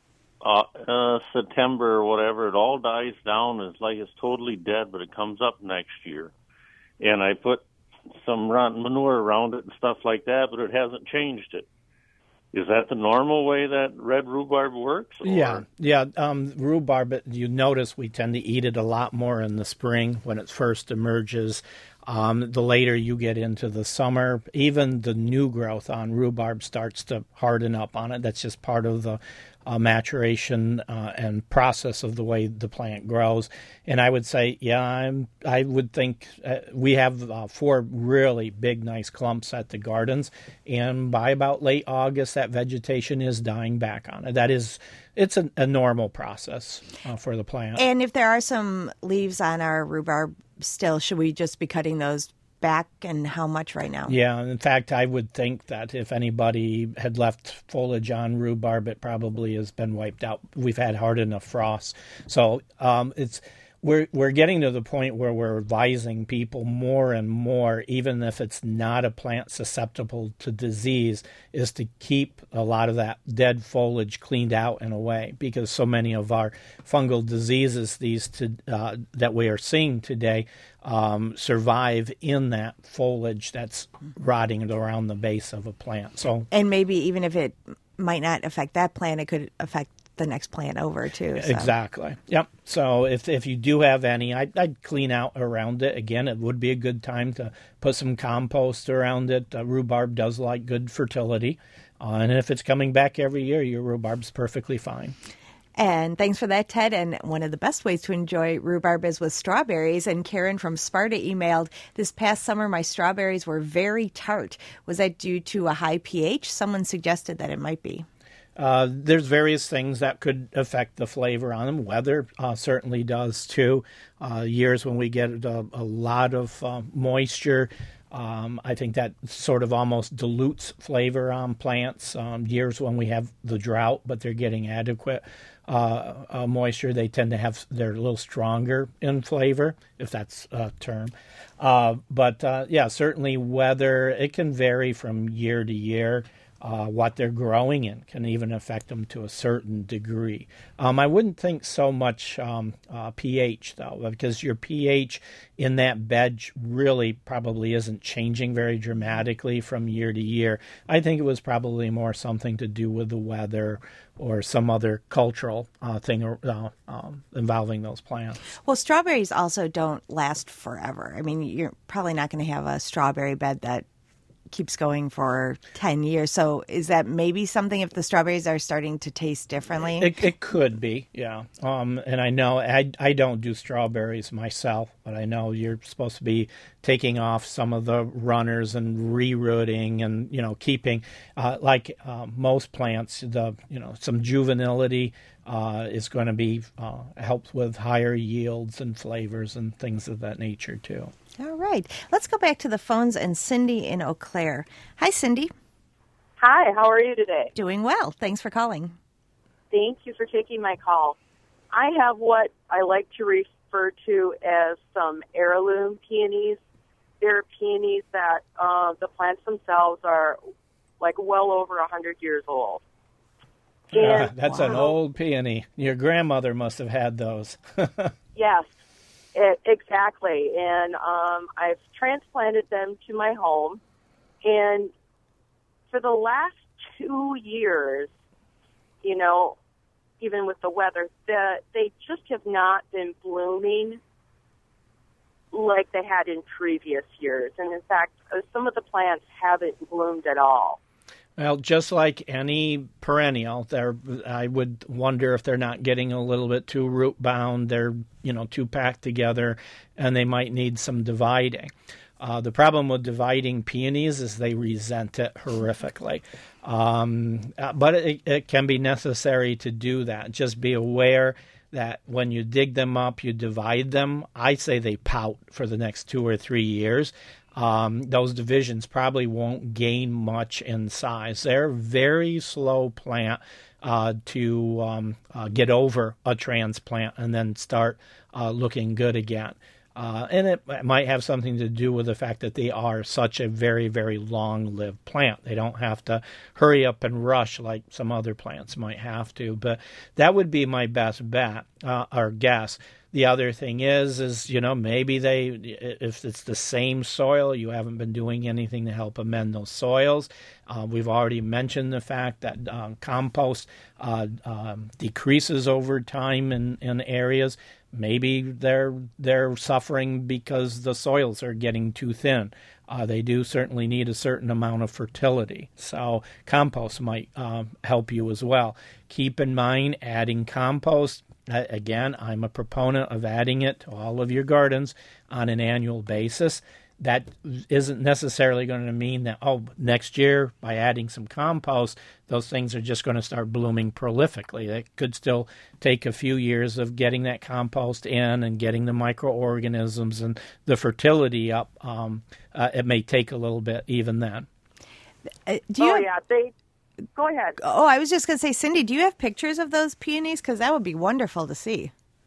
uh, uh, September or whatever, it all dies down. It's like it's totally dead, but it comes up next year. And I put some rotten manure around it and stuff like that, but it hasn't changed it. Is that the normal way that red rhubarb works? Or? Yeah, yeah. Um, rhubarb, you notice we tend to eat it a lot more in the spring when it first emerges. Um, the later you get into the summer, even the new growth on rhubarb starts to harden up on it. That's just part of the uh, maturation uh, and process of the way the plant grows. And I would say, yeah, I'm, I would think uh, we have uh, four really big, nice clumps at the gardens. And by about late August, that vegetation is dying back on it. That is, it's a, a normal process uh, for the plant. And if there are some leaves on our rhubarb still, should we just be cutting those back, and how much right now? Yeah, in fact, I would think that if anybody had left foliage on rhubarb, it probably has been wiped out. We've had hard enough frost. So um, it's we're we're getting to the point where we're advising people more and more, even if it's not a plant susceptible to disease, is to keep a lot of that dead foliage cleaned out and away, because so many of our fungal diseases these to, uh, that we are seeing today um, survive in that foliage that's rotting around the base of a plant. So, and maybe even if it might not affect that plant, it could affect the next plant over too. So. Exactly. Yep. So if if you do have any, I'd, I'd clean out around it. Again, it would be a good time to put some compost around it. Uh, rhubarb does like good fertility. Uh, and if it's coming back every year, your rhubarb's perfectly fine. And thanks for that, Ted. And one of the best ways to enjoy rhubarb is with strawberries. And Karen from Sparta emailed, this past summer, my strawberries were very tart. Was that due to a high pH? Someone suggested that it might be. Uh, there's various things that could affect the flavor on them. Weather uh, certainly does too. Uh, years when we get a, a lot of uh, moisture, um, I think that sort of almost dilutes flavor on plants. Um, years when we have the drought, but they're getting adequate uh, uh, moisture, they tend to have, they're a little stronger in flavor, if that's a term. Uh, but uh, yeah, certainly weather, it can vary from year to year. Uh, what they're growing in can even affect them to a certain degree. Um, I wouldn't think so much um, uh, pH, though, because your pH in that bed really probably isn't changing very dramatically from year to year. I think it was probably more something to do with the weather or some other cultural uh, thing uh, um, involving those plants. Well, strawberries also don't last forever. I mean, you're probably not going to have a strawberry bed that keeps going for ten years. So is that maybe something if the strawberries are starting to taste differently? It, it could be, yeah. Um, and I know I, I don't do strawberries myself, but I know you're supposed to be taking off some of the runners and rerooting and, you know, keeping, uh, like uh, most plants, the you know, some juvenility uh, is going to be uh, helps with higher yields and flavors and things of that nature, too. All right. Let's go back to the phones and Cindy in Eau Claire. Hi, Cindy. Hi, how are you today? Doing well. Thanks for calling. Thank you for taking my call. I have what I like to refer to as some heirloom peonies. They're peonies that uh, the plants themselves are like well over one hundred years old. And, uh, that's wow. an old peony. Your grandmother must have had those. Yes, it, exactly. And um, I've transplanted them to my home. And for the last two years, you know, even with the weather, the, they just have not been blooming like they had in previous years. And in fact, some of the plants haven't bloomed at all. Well, just like any perennial, they're, I would wonder if they're not getting a little bit too root bound. They're, you know, too packed together, and they might need some dividing. Uh, the problem with dividing peonies is they resent it horrifically. Um, but it, it can be necessary to do that. Just be aware that when you dig them up, you divide them. I say they pout for the next two or three years. Um, those divisions probably won't gain much in size. They're a very slow plant uh, to um, uh, get over a transplant and then start uh, looking good again. Uh, and it might have something to do with the fact that they are such a very, very long-lived plant. They don't have to hurry up and rush like some other plants might have to. But that would be my best bet uh, or guess. The other thing is, is, you know, maybe they, if it's the same soil, you haven't been doing anything to help amend those soils. Uh, we've already mentioned the fact that uh, compost uh, um, decreases over time in, in areas. Maybe they're they're suffering because the soils are getting too thin. Uh, they do certainly need a certain amount of fertility. So compost might uh, help you as well. Keep in mind adding compost. Uh, again, I'm a proponent of adding it to all of your gardens on an annual basis. That isn't necessarily going to mean that, oh, next year by adding some compost, those things are just going to start blooming prolifically. It could still take a few years of getting that compost in and getting the microorganisms and the fertility up. Um, uh, it may take a little bit even then. Uh, do you oh, have- yeah. They Go ahead. Oh, I was just going to say, Cindy, do you have pictures of those peonies? Because that would be wonderful to see.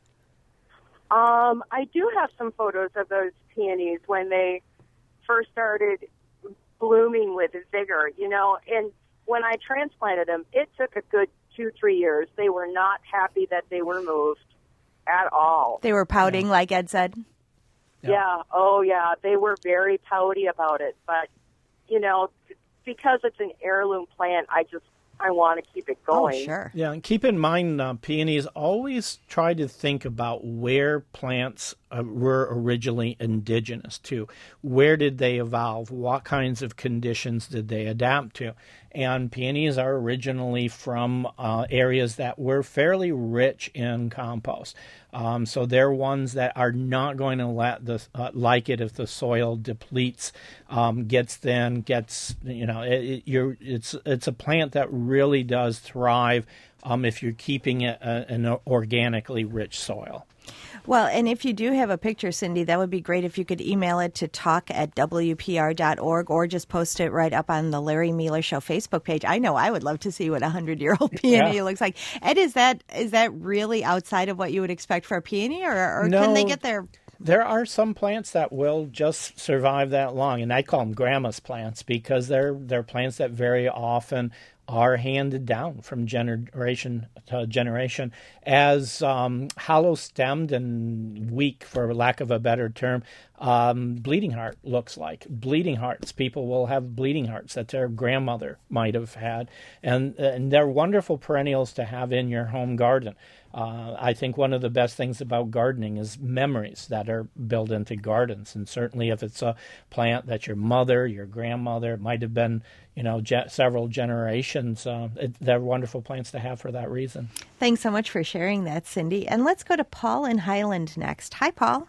Um, I do have some photos of those peonies when they first started blooming with vigor, you know, and when I transplanted them, it took a good two, three years. They were not happy that they were moved at all. They were pouting, yeah. like Ed said? Yeah. yeah. Oh, yeah. They were very pouty about it. But, you know, because it's an heirloom plant, I just I want to keep it going. Oh, sure. Yeah, and keep in mind, uh, peonies, always try to think about where plants uh, were originally indigenous to. Where did they evolve? What kinds of conditions did they adapt to? And peonies are originally from uh, areas that were fairly rich in compost. Um, so they're ones that are not going to let the uh, like it if the soil depletes, um, gets thin, gets you know it, it, you're it's it's a plant that really does thrive um, if you're keeping it uh, in an organically rich soil. Well, and if you do have a picture, Cindy, that would be great if you could email it to talk at W P R dot org or just post it right up on the Larry Mealer Show Facebook page. I know I would love to see what a hundred-year-old peony yeah. looks like. Ed, is that is that really outside of what you would expect for a peony, or, or no, can they get there? There are some plants that will just survive that long, and I call them grandma's plants because they're they're plants that very often are handed down from generation to generation as um, hollow-stemmed and weak, for lack of a better term, um, bleeding heart looks like. Bleeding hearts. People will have bleeding hearts that their grandmother might have had, and, and they're wonderful perennials to have in your home garden. Uh, I think one of the best things about gardening is memories that are built into gardens. And certainly if it's a plant that your mother, your grandmother, might have been, you know, ge- several generations, uh, it, they're wonderful plants to have for that reason. Thanks so much for sharing that, Cindy. And let's go to Paul in Highland next. Hi, Paul.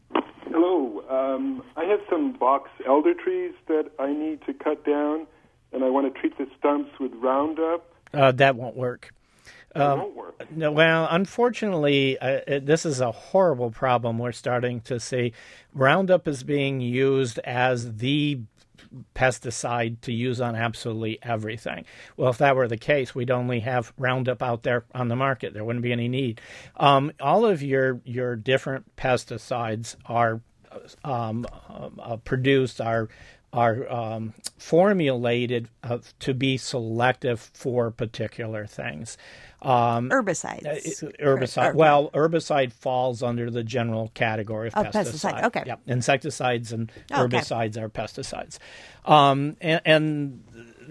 Hello. Um, I have some box elder trees that I need to cut down, and I want to treat the stumps with Roundup. Uh, that won't work. Um, won't work. No, well, unfortunately, uh, it, this is a horrible problem we're starting to see. Roundup is being used as the pesticide to use on absolutely everything. Well, if that were the case, we'd only have Roundup out there on the market. There wouldn't be any need. Um, all of your your different pesticides are um, uh, produced, are are um, formulated uh, to be selective for particular things. Um, Herbicides. Uh, herbicide. Or, well, herbicide falls under the general category of oh, pesticide. pesticide. Okay. Yep. Insecticides and Okay. herbicides are pesticides. Um, and, and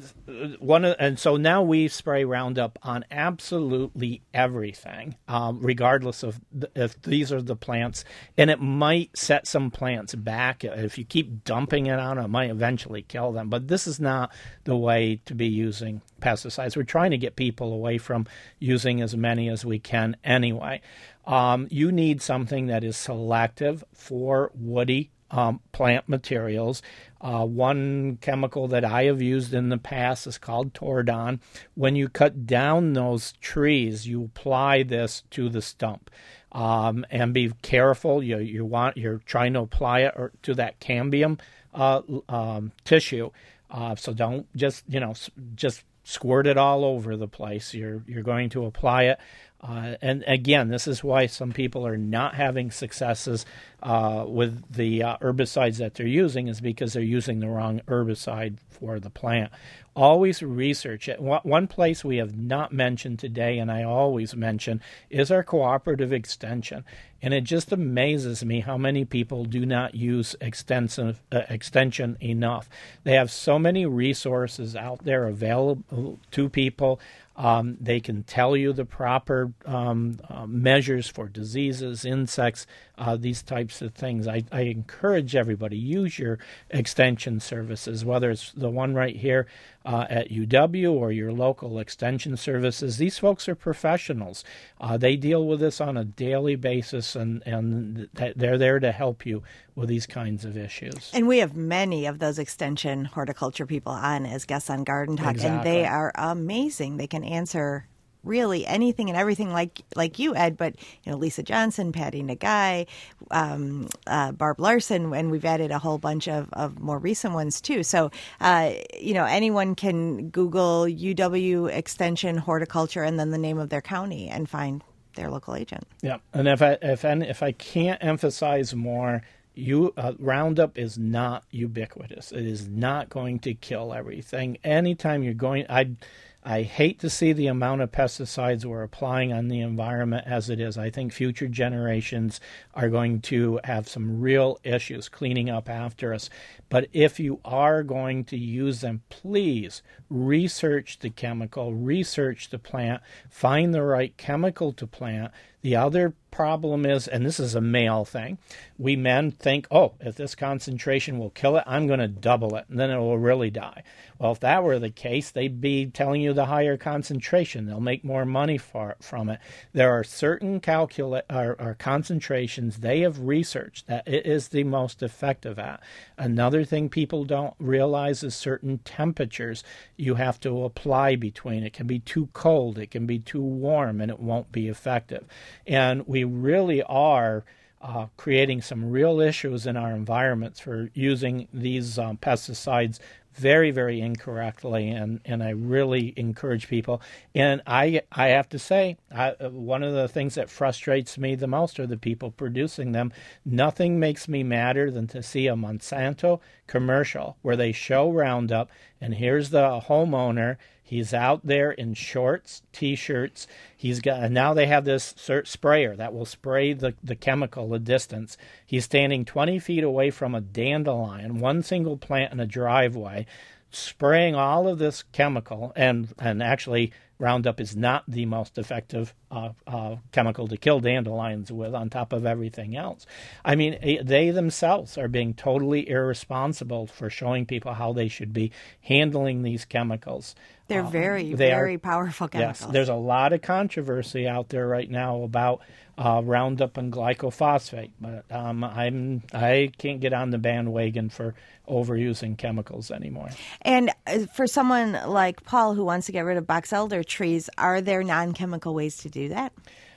one of, and so now we spray Roundup on absolutely everything, um, regardless of the, if these are the plants. And it might set some plants back. If you keep dumping it on, it might eventually kill them. But this is not the way to be using pesticides. We're trying to get people away from using as many as we can anyway. Um, you need something that is selective for woody um, plant materials. Uh, one chemical that I have used in the past is called Tordon. When you cut down those trees, you apply this to the stump. Um, and be careful. You you want you're trying to apply it or, to that cambium uh, um, tissue. Uh, so don't just you know just squirt it all over the place. You're you're going to apply it. Uh, and again, this is why some people are not having successes uh, with the uh, herbicides that they're using, is because they're using the wrong herbicide for the plant. Always research it. One place we have not mentioned today, and I always mention, is our cooperative extension. And it just amazes me how many people do not use extensive uh, extension enough. They have so many resources out there available to people. Um, they can tell you the proper um, uh, measures for diseases, insects, uh, these types of things. I, I encourage everybody, use your extension services, whether it's the one right here uh, at U W or your local extension services. These folks are professionals. Uh, they deal with this on a daily basis, and, and they're there to help you with these kinds of issues. And we have many of those extension horticulture people on as guests on Garden Talk, Exactly. and they are amazing. They can answer really anything and everything like like you, Ed, but you know, Lisa Johnson, Patty Nagai, um, uh, Barb Larson, and we've added a whole bunch of, of more recent ones too. So, uh, you know, anyone can Google U W Extension Horticulture and then the name of their county and find their local agent. Yeah, and if I if any, if I can't emphasize more, You uh, Roundup is not ubiquitous. It is not going to kill everything. Anytime you're going, I, I hate to see the amount of pesticides we're applying on the environment as it is. I think future generations are going to have some real issues cleaning up after us. But if you are going to use them, please research the chemical, research the plant, find the right chemical to plant. The other problem is, and this is a male thing, we men think, oh, if this concentration will kill it, I'm going to double it, and then it will really die. Well, if that were the case, they'd be telling you the higher concentration. They'll make more money for, from it. There are certain calcula- or, or concentrations they have researched that it is the most effective at. Another thing people don't realize is certain temperatures you have to apply between. It can be too cold, it can be too warm, and it won't be effective. And we really are uh, creating some real issues in our environments for using these um, pesticides very, very incorrectly, and, and I really encourage people. And I I have to say, I, one of the things that frustrates me the most are the people producing them. Nothing makes me madder than to see a Monsanto commercial where they show Roundup, and here's the homeowner. He's out there in shorts, T-shirts. He's got, and now they have this sprayer that will spray the, the chemical a distance. He's standing twenty feet away from a dandelion, one single plant in a driveway, spraying all of this chemical. And, and actually, Roundup is not the most effective uh, uh, chemical to kill dandelions with, on top of everything else. I mean, they themselves are being totally irresponsible for showing people how they should be handling these chemicals. They're Um, very, they very are, powerful chemicals. Yes, there's a lot of controversy out there right now about uh, Roundup and glyphosate, but um, I'm I can't get on the bandwagon for overusing chemicals anymore. And for someone like Paul who wants to get rid of box elder trees, are there non-chemical ways to do that?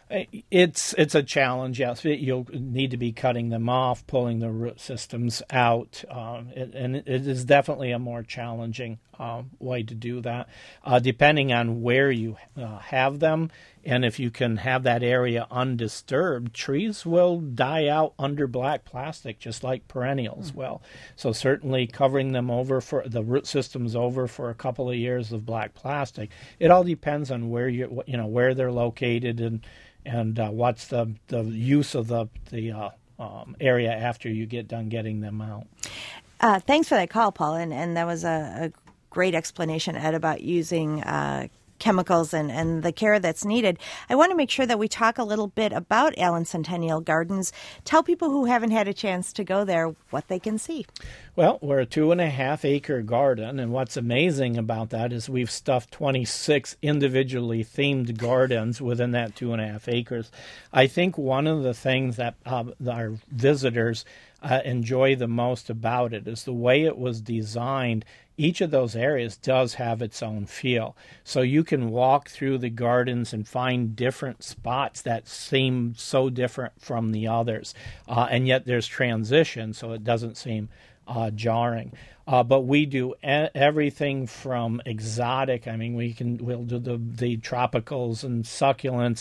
It's it's a challenge, yes. You'll need to be cutting them off, pulling the root systems out, um, it, and it is definitely a more challenging uh, way to do that. Uh, depending on where you uh, have them And if you can have that area undisturbed, trees will die out under black plastic, just like perennials mm-hmm. will. So certainly covering them over for the root systems over for a couple of years of black plastic. It all depends on where you you know where they're located and and uh, what's the the use of the the uh, um, area after you get done getting them out. Uh, thanks for that call, Paul, and and that was a, a great explanation, Ed, about using Uh, chemicals and, and the care that's needed. I want to make sure that we talk a little bit about Allen Centennial Gardens. Tell people who haven't had a chance to go there what they can see. Well, we're a two and a half acre garden, and what's amazing about that is we've stuffed twenty-six individually themed gardens within that two and a half acres. I think one of the things that uh, our visitors uh, enjoy the most about it is the way it was designed. Each of those areas does have its own feel. So you can walk through the gardens and find different spots that seem so different from the others. Uh, and yet there's transition, so it doesn't seem uh, jarring. Uh, but we do e- everything from exotic. I mean, we can we'll do the the tropicals and succulents,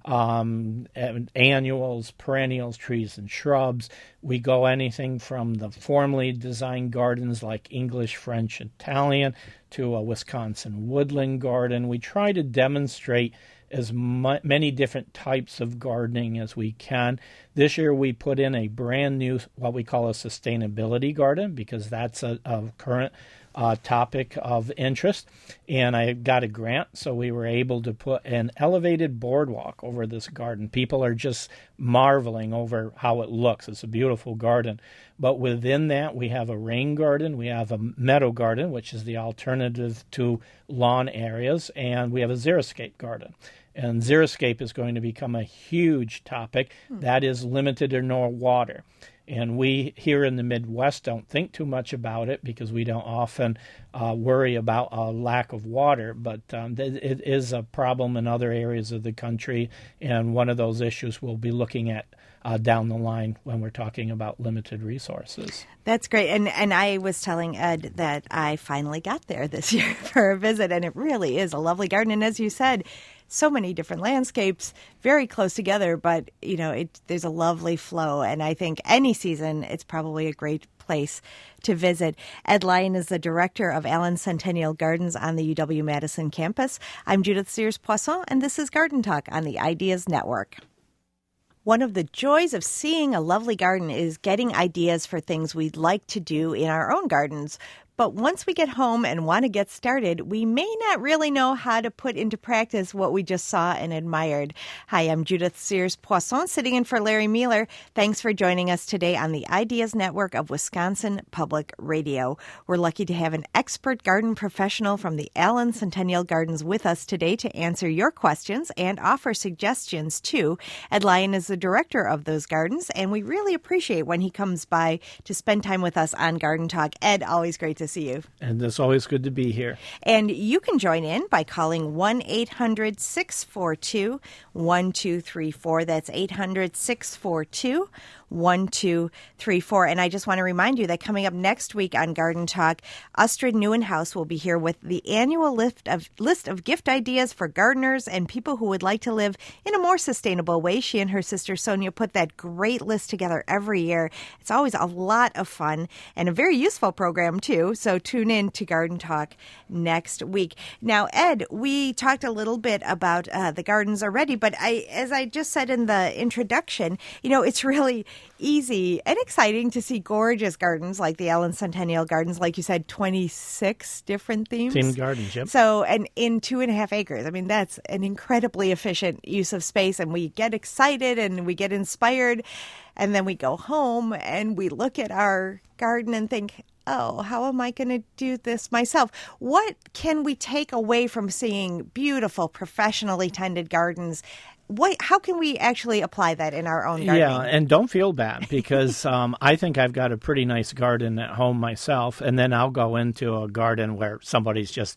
um, annuals, perennials, trees and shrubs. We go anything from the formally designed gardens like English, French, Italian to a Wisconsin woodland garden. We try to demonstrate as mu- many different types of gardening as we can. This year we put in a brand new, what we call a sustainability garden, because that's a, a current uh, topic of interest. And I got a grant, so we were able to put an elevated boardwalk over this garden. People are just marveling over how it looks. It's a beautiful garden. But within that, we have a rain garden, we have a meadow garden, which is the alternative to lawn areas, and we have a xeriscape garden. And xeriscape is going to become a huge topic. Hmm. That is limited or no water. And we here in the Midwest don't think too much about it because we don't often uh, worry about a lack of water. But um, th- it is a problem in other areas of the country, and one of those issues we'll be looking at uh, down the line when we're talking about limited resources. That's great. And and I was telling Ed that I finally got there this year for a visit, and it really is a lovely garden. And as you said, so many different landscapes, very close together, but you know, it, there's a lovely flow. And I think any season, it's probably a great place to visit. Ed Lyon is the director of Allen Centennial Gardens on the U W-Madison campus. I'm Judith Sears-Poisson, and this is Garden Talk on the Ideas Network. One of the joys of seeing a lovely garden is getting ideas for things we'd like to do in our own gardens. But once we get home and want to get started, we may not really know how to put into practice what we just saw and admired. Hi, I'm Judith Sears-Poisson, sitting in for Larry Mueller. Thanks for joining us today on the Ideas Network of Wisconsin Public Radio. We're lucky to have an expert garden professional from the Allen Centennial Gardens with us today to answer your questions and offer suggestions, too. Ed Lyon is the director of those gardens, and we really appreciate when he comes by to spend time with us on Garden Talk. Ed, always great to see you. And it's always good to be here. And you can join in by calling one eight hundred six four two one two three four. That's eight hundred six four two one two three four. And I just want to remind you that coming up next week on Garden Talk, Astrid Neuenhaus will be here with the annual list of list of gift ideas for gardeners and people who would like to live in a more sustainable way. She and her sister Sonia put that great list together every year. It's always a lot of fun and a very useful program, too. So tune in to Garden Talk next week. Now, Ed, we talked a little bit about uh, the gardens already, but I, as I just said in the introduction, you know, it's really easy and exciting to see gorgeous gardens like the Allen Centennial Gardens, like you said, twenty-six different themes. Themed gardens, yep. So, and in two and a half acres. I mean, that's an incredibly efficient use of space, and we get excited and we get inspired, and then we go home and we look at our garden and think, oh, how am I going to do this myself? What can we take away from seeing beautiful, professionally tended gardens? What, how can we actually apply that in our own gardening? Yeah, and don't feel bad because um, I think I've got a pretty nice garden at home myself, and then I'll go into a garden where somebody's just,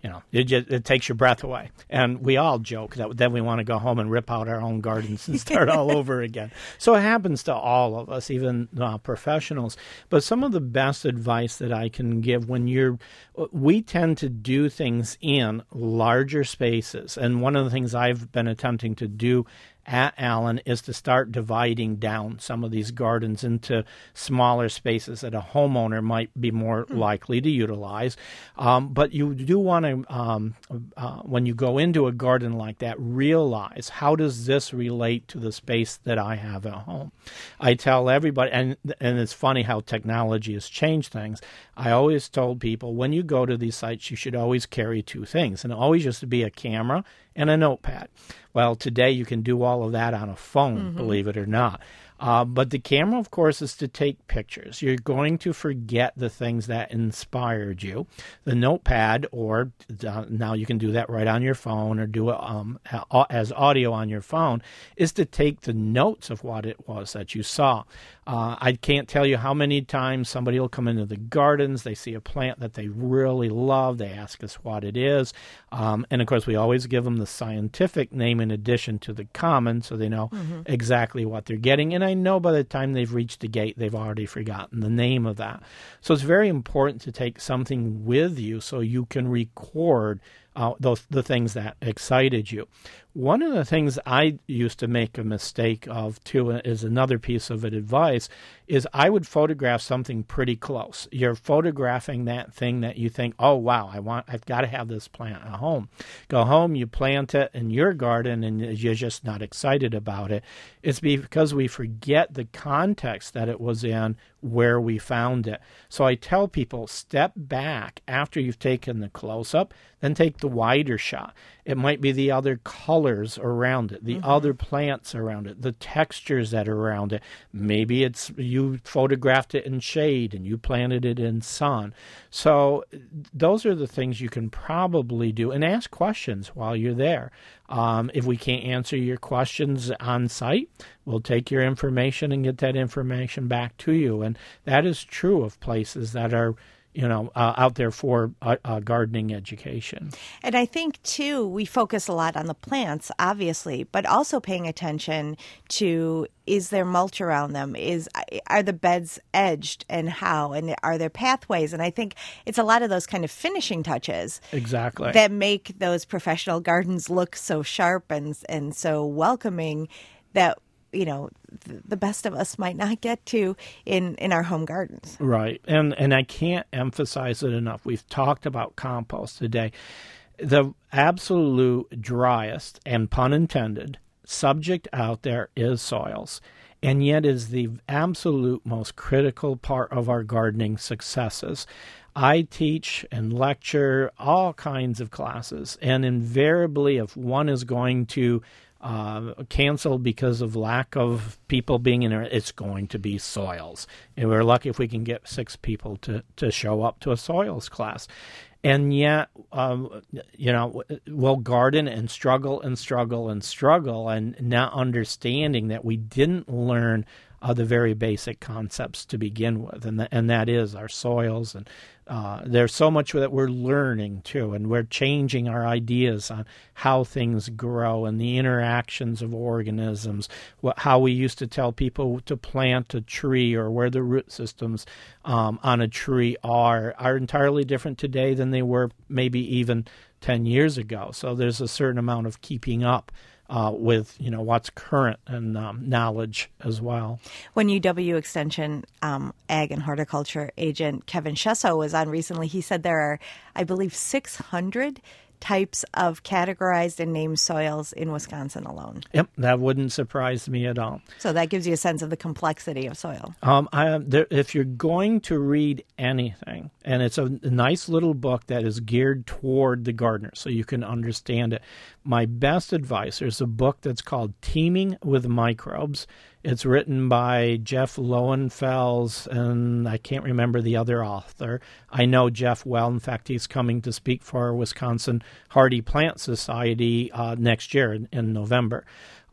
You know, it just, it takes your breath away. And we all joke that then we want to go home and rip out our own gardens and start all over again. So it happens to all of us, even uh, professionals. But some of the best advice that I can give when you're, we tend to do things in larger spaces. And one of the things I've been attempting to do at Allen is to start dividing down some of these gardens into smaller spaces that a homeowner might be more mm. likely to utilize. Um, but you do want to, um, uh, when you go into a garden like that, realize how does this relate to the space that I have at home? I tell everybody, and and it's funny how technology has changed things. I always told people when you go to these sites, you should always carry two things, and it always used to be a camera and a notepad. Well, today you can do all of that on a phone, mm-hmm. believe it or not. Uh, but the camera, of course, is to take pictures. You're going to forget the things that inspired you. The notepad, or uh, now you can do that right on your phone or do it um, as audio on your phone, is to take the notes of what it was that you saw. Uh, I can't tell you how many times somebody will come into the gardens, they see a plant that they really love, they ask us what it is, um, and of course we always give them the scientific name in addition to the common so they know mm-hmm. exactly what they're getting, and I know by the time they've reached the gate they've already forgotten the name of that. So it's very important to take something with you so you can record uh, those the things that excited you. One of the things I used to make a mistake of, too, is another piece of advice, is I would photograph something pretty close. You're photographing that thing that you think, oh, wow, I want, I've got to have this plant at home. Go home, you plant it in your garden, and you're just not excited about it. It's because we forget the context that it was in, where we found it. So I tell people, step back after you've taken the close-up, then take the wider shot. It might be the other colors around it, the mm-hmm. other plants around it, the textures that are around it. Maybe it's you photographed it in shade and you planted it in sun. So those are the things you can probably do. And ask questions while you're there. Um, if we can't answer your questions on site, we'll take your information and get that information back to you. And that is true of places that are you know, uh, out there for uh, uh, gardening education. And I think, too, we focus a lot on the plants, obviously, but also paying attention to, is there mulch around them? Is Are the beds edged, and how? And are there pathways? And I think it's a lot of those kind of finishing touches exactly that make those professional gardens look so sharp and and so welcoming that, you know, the best of us might not get to in, in our home gardens. Right. And and I can't emphasize it enough. We've talked about compost today. The absolute driest, and pun intended, subject out there is soils. And yet is the absolute most critical part of our gardening successes. I teach and lecture all kinds of classes, and invariably if one is going to Uh, canceled because of lack of people being in there, it's going to be soils. And we're lucky if we can get six people to, to show up to a soils class. And yet, um, you know, we'll garden and struggle and struggle and struggle and not understanding that we didn't learn uh, the very basic concepts to begin with, and, th- and that is our soils. And uh, there's so much that we're learning, too, and we're changing our ideas on how things grow and the interactions of organisms, what, how we used to tell people to plant a tree or where the root systems um, on a tree are, are entirely different today than they were maybe even ten years ago. So there's a certain amount of keeping up Uh, with, you know, what's current and um, knowledge as well. When U W Extension um, Ag and Horticulture agent Kevin Shesso was on recently, he said there are, I believe, six hundred types of categorized and named soils in Wisconsin alone. Yep, that wouldn't surprise me at all. So that gives you a sense of the complexity of soil. Um, I, there, if you're going to read anything, and it's a, a nice little book that is geared toward the gardener so you can understand it, my best advice, there's a book that's called Teeming with Microbes. It's written by Jeff Lowenfels, and I can't remember the other author. I know Jeff well. In fact, he's coming to speak for our Wisconsin Hardy Plant Society uh, next year in, in November.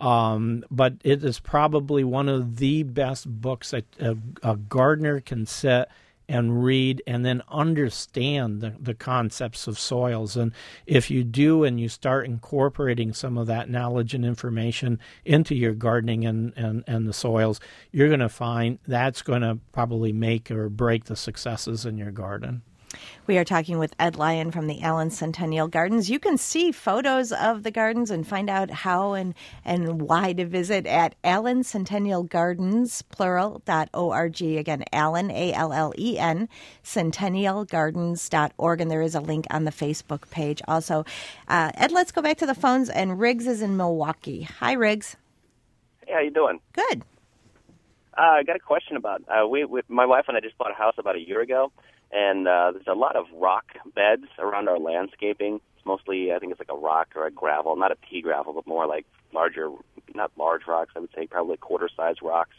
Um, but it is probably one of the best books that a, a gardener can sit and read and then understand the, the concepts of soils. And if you do and you start incorporating some of that knowledge and information into your gardening and, and, and the soils, you're going to find that's going to probably make or break the successes in your garden. We are talking with Ed Lyon from the Allen Centennial Gardens. You can see photos of the gardens and find out how and, and why to visit at Allen Centennial Gardens, plural, dot org. Again, Allen, A L L E N, centennial gardens dot org. And there is a link on the Facebook page also. Uh, Ed, let's go back to the phones. And Riggs is in Milwaukee. Hi, Riggs. Hey, how you doing? Good. Uh, I got a question about, uh, we, we, my wife and I just bought a house about a year ago. And uh, there's a lot of rock beds around our landscaping. It's mostly, I think it's like a rock or a gravel, not a pea gravel, but more like larger, not large rocks, I would say probably quarter-sized rocks.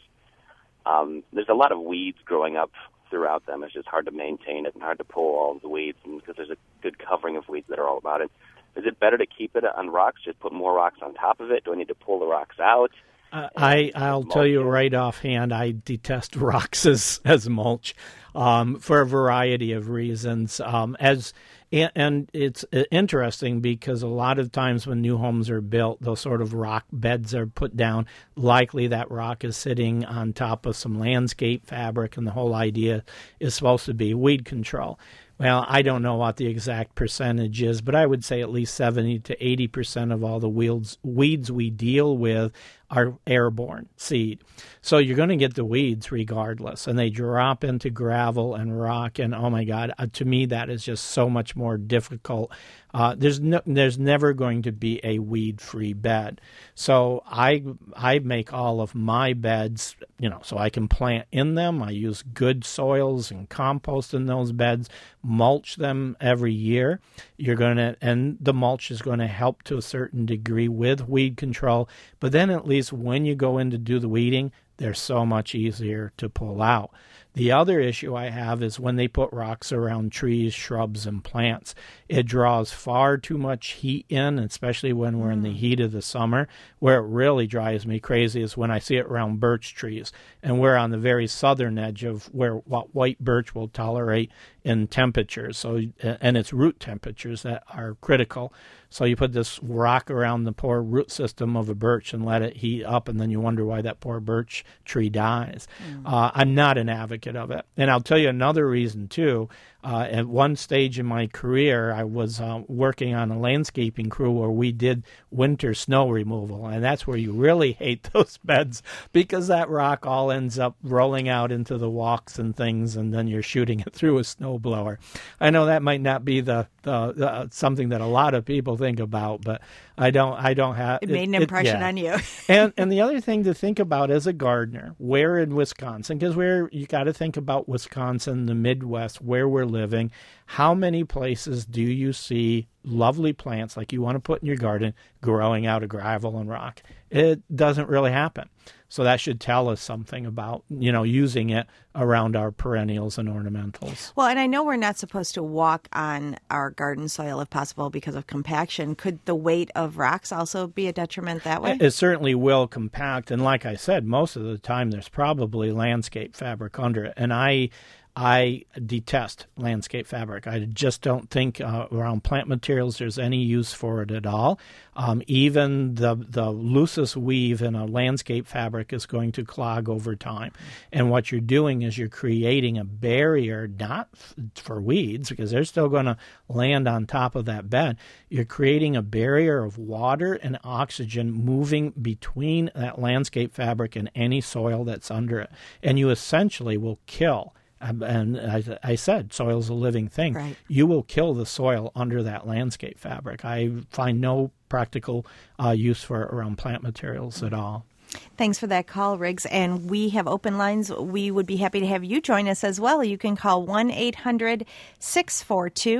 Um, there's a lot of weeds growing up throughout them. It's just hard to maintain it and hard to pull all of the weeds because there's a good covering of weeds that are all about it. Is it better to keep it on rocks, just put more rocks on top of it? Do I need to pull the rocks out? Uh, I, I'll tell you right offhand, I detest rocks as, as mulch um, for a variety of reasons. Um, as and, and it's interesting because a lot of times when new homes are built, those sort of rock beds are put down. Likely that rock is sitting on top of some landscape fabric, and the whole idea is supposed to be weed control. Well, I don't know what the exact percentage is, but I would say at least seventy to eighty percent of all the weeds, weeds we deal with are airborne seed. So you're going to get the weeds regardless, and they drop into gravel and rock, and oh my God, uh, to me that is just so much more difficult. Uh, there's no, there's never going to be a weed-free bed. So I I make all of my beds, you know, so I can plant in them. I use good soils and compost in those beds, mulch them every year. You're going to, and the mulch is going to help to a certain degree with weed control. But then at least when you go in to do the weeding, they're so much easier to pull out. The other issue I have is when they put rocks around trees, shrubs, and plants, it draws far too much heat in, especially when we're in the heat of the summer. Where it really drives me crazy is when I see it around birch trees. And we're on the very southern edge of where what white birch will tolerate in temperatures. So, and it's root temperatures that are critical. So you put this rock around the poor root system of a birch and let it heat up, and then you wonder why that poor birch tree dies. Mm. Uh, I'm not an advocate of it. And I'll tell you another reason, too. Uh, at one stage in my career, I was uh, working on a landscaping crew where we did winter snow removal, and that's where you really hate those beds because that rock all ends up rolling out into the walks and things, and then you're shooting it through a snowblower. I know that might not be the, the, the something that a lot of people think about, but I don't. I don't have. It made an impression it, yeah. on you. and and the other thing to think about as a gardener, where in Wisconsin, because where you got to think about Wisconsin, the Midwest, where we're living. How many places do you see lovely plants like you want to put in your garden growing out of gravel and rock? It doesn't really happen. So that should tell us something about, you know, using it around our perennials and ornamentals. Well, and I know we're not supposed to walk on our garden soil if possible because of compaction. Could the weight of rocks also be a detriment that way? It certainly will compact. And like I said, most of the time there's probably landscape fabric under it. And I... I detest landscape fabric. I just don't think uh, around plant materials there's any use for it at all. Um, even the the loosest weave in a landscape fabric is going to clog over time. And what you're doing is you're creating a barrier, not f- for weeds, because they're still going to land on top of that bed. You're creating a barrier of water and oxygen moving between that landscape fabric and any soil that's under it. And you essentially will kill. And as I said, soil's a living thing. Right. You will kill the soil under that landscape fabric. I find no practical uh, use for it around plant materials at all. Thanks for that call, Riggs. And we have open lines. We would be happy to have you join us as well. You can call one eight hundred six four two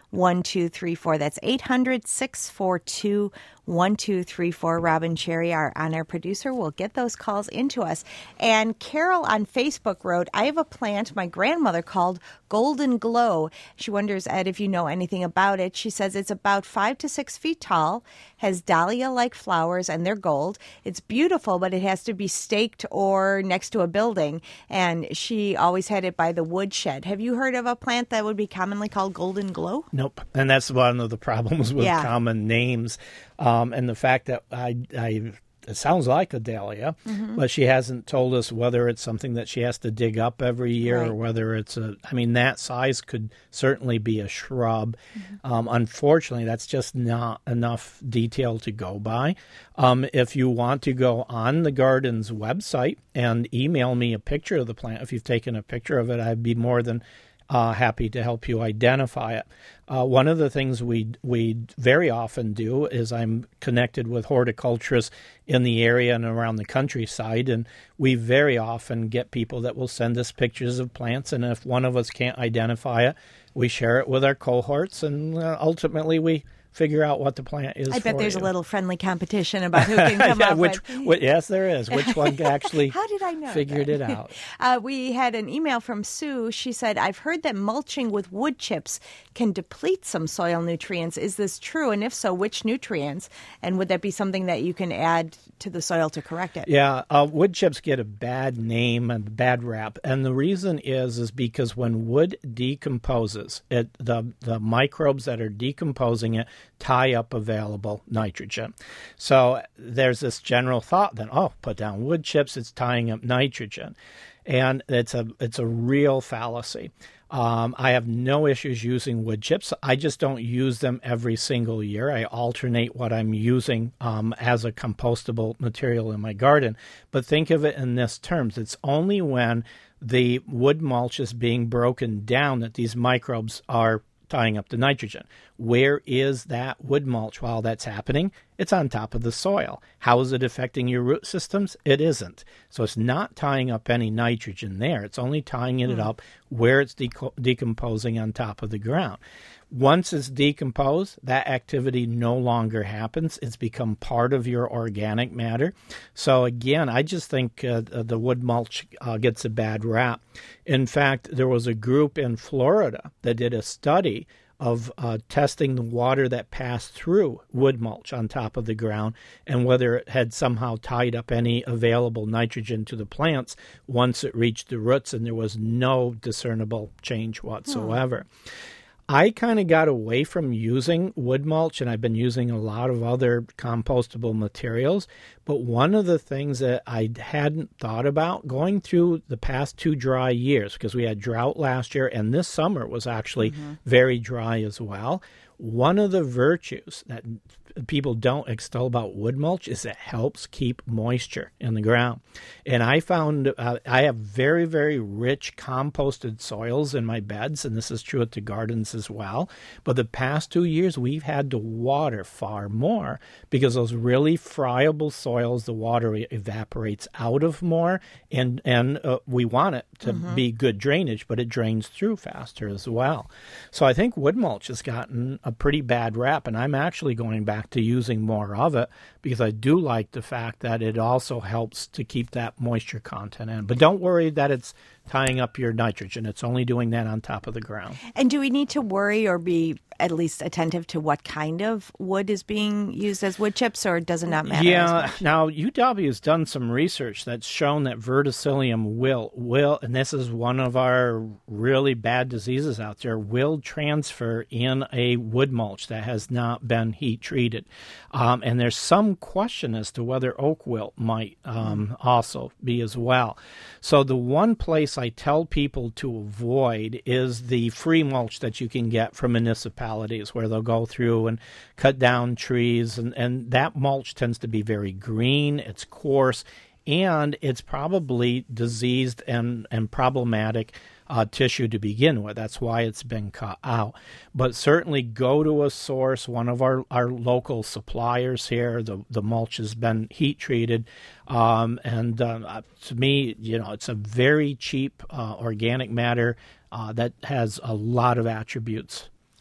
one two three four. That's eight hundred, six four two, one two three four. Robin Cherry, our on-air producer, will get those calls into us. And Carol on Facebook wrote, I have a plant my grandmother called Golden Glow. She wonders, Ed, if you know anything about it. She says it's about five to six feet tall, has dahlia-like flowers, and they're gold. It's beautiful, but it has to be staked or next to a building. And she always had it by the woodshed. Have you heard of a plant that would be commonly called Golden Glow? Nope. And that's one of the problems with yeah. common names. Um, and the fact that I, I, it sounds like a dahlia, mm-hmm. but she hasn't told us whether it's something that she has to dig up every year right. or whether it's a, I mean, that size could certainly be a shrub. Mm-hmm. Um, unfortunately, that's just not enough detail to go by. Um, if you want to go on the garden's website and email me a picture of the plant, if you've taken a picture of it, I'd be more than Uh, happy to help you identify it. Uh, one of the things we we very often do is I'm connected with horticulturists in the area and around the countryside, and we very often get people that will send us pictures of plants, and if one of us can't identify it, we share it with our cohorts, and uh, ultimately we figure out what the plant is. I bet for there's you. a little friendly competition about who can come yeah, up which, with. Which, yes, there is. Which one actually How did I know figured that? it out? Uh, we had an email from Sue. She said, I've heard that mulching with wood chips can deplete some soil nutrients. Is this true? And if so, which nutrients? And would that be something that you can add to the soil to correct it? Yeah, uh, wood chips get a bad name and bad rap. And the reason is is because when wood decomposes, it the, the microbes that are decomposing it tie up available nitrogen. So there's this general thought that, oh, put down wood chips, it's tying up nitrogen. And it's a it's a real fallacy. Um, I have no issues using wood chips. I just don't use them every single year. I alternate what I'm using um, as a compostable material in my garden. But think of it in this terms. It's only when the wood mulch is being broken down that these microbes are tying up the nitrogen. Where is that wood mulch while that's happening? It's on top of the soil. How is it affecting your root systems? It isn't. So it's not tying up any nitrogen there. It's only tying it mm. up where it's deco- decomposing on top of the ground. Once it's decomposed, that activity no longer happens. It's become part of your organic matter. So again, I just think uh, the wood mulch uh, gets a bad rap. In fact, there was a group in Florida that did a study of uh, testing the water that passed through wood mulch on top of the ground and whether it had somehow tied up any available nitrogen to the plants once it reached the roots, and there was no discernible change whatsoever. Hmm. I kind of got away from using wood mulch, and I've been using a lot of other compostable materials. But one of the things that I hadn't thought about going through the past two dry years, because we had drought last year, and this summer was actually mm-hmm. very dry as well. One of the virtues that people don't extol about wood mulch is it helps keep moisture in the ground. And I found uh, I have very, very rich composted soils in my beds, and this is true at the gardens as well. But the past two years, we've had to water far more because those really friable soils, the water evaporates out of more, and, and uh, we want it to mm-hmm. be good drainage, but it drains through faster as well. So I think wood mulch has gotten a pretty bad rap, and I'm actually going back to using more of it because I do like the fact that it also helps to keep that moisture content in. But don't worry that it's tying up your nitrogen. It's only doing that on top of the ground. And do we need to worry or be at least attentive to what kind of wood is being used as wood chips, or does it not matter? Yeah. Now, U W has done some research that's shown that verticillium will, will, and this is one of our really bad diseases out there, will transfer in a wood mulch that has not been heat treated. Um, and there's some question as to whether oak wilt might um, also be as well. So the one place I tell people to avoid is the free mulch that you can get from municipalities, where they'll go through and cut down trees, and, and that mulch tends to be very green, it's coarse, and it's probably diseased and, and problematic uh, tissue to begin with. That's why it's been cut out. But certainly go to a source, one of our, our local suppliers here. The, the mulch has been heat treated. Um, and uh, to me, you know, it's a very cheap uh, organic matter uh, that has a lot of attributes.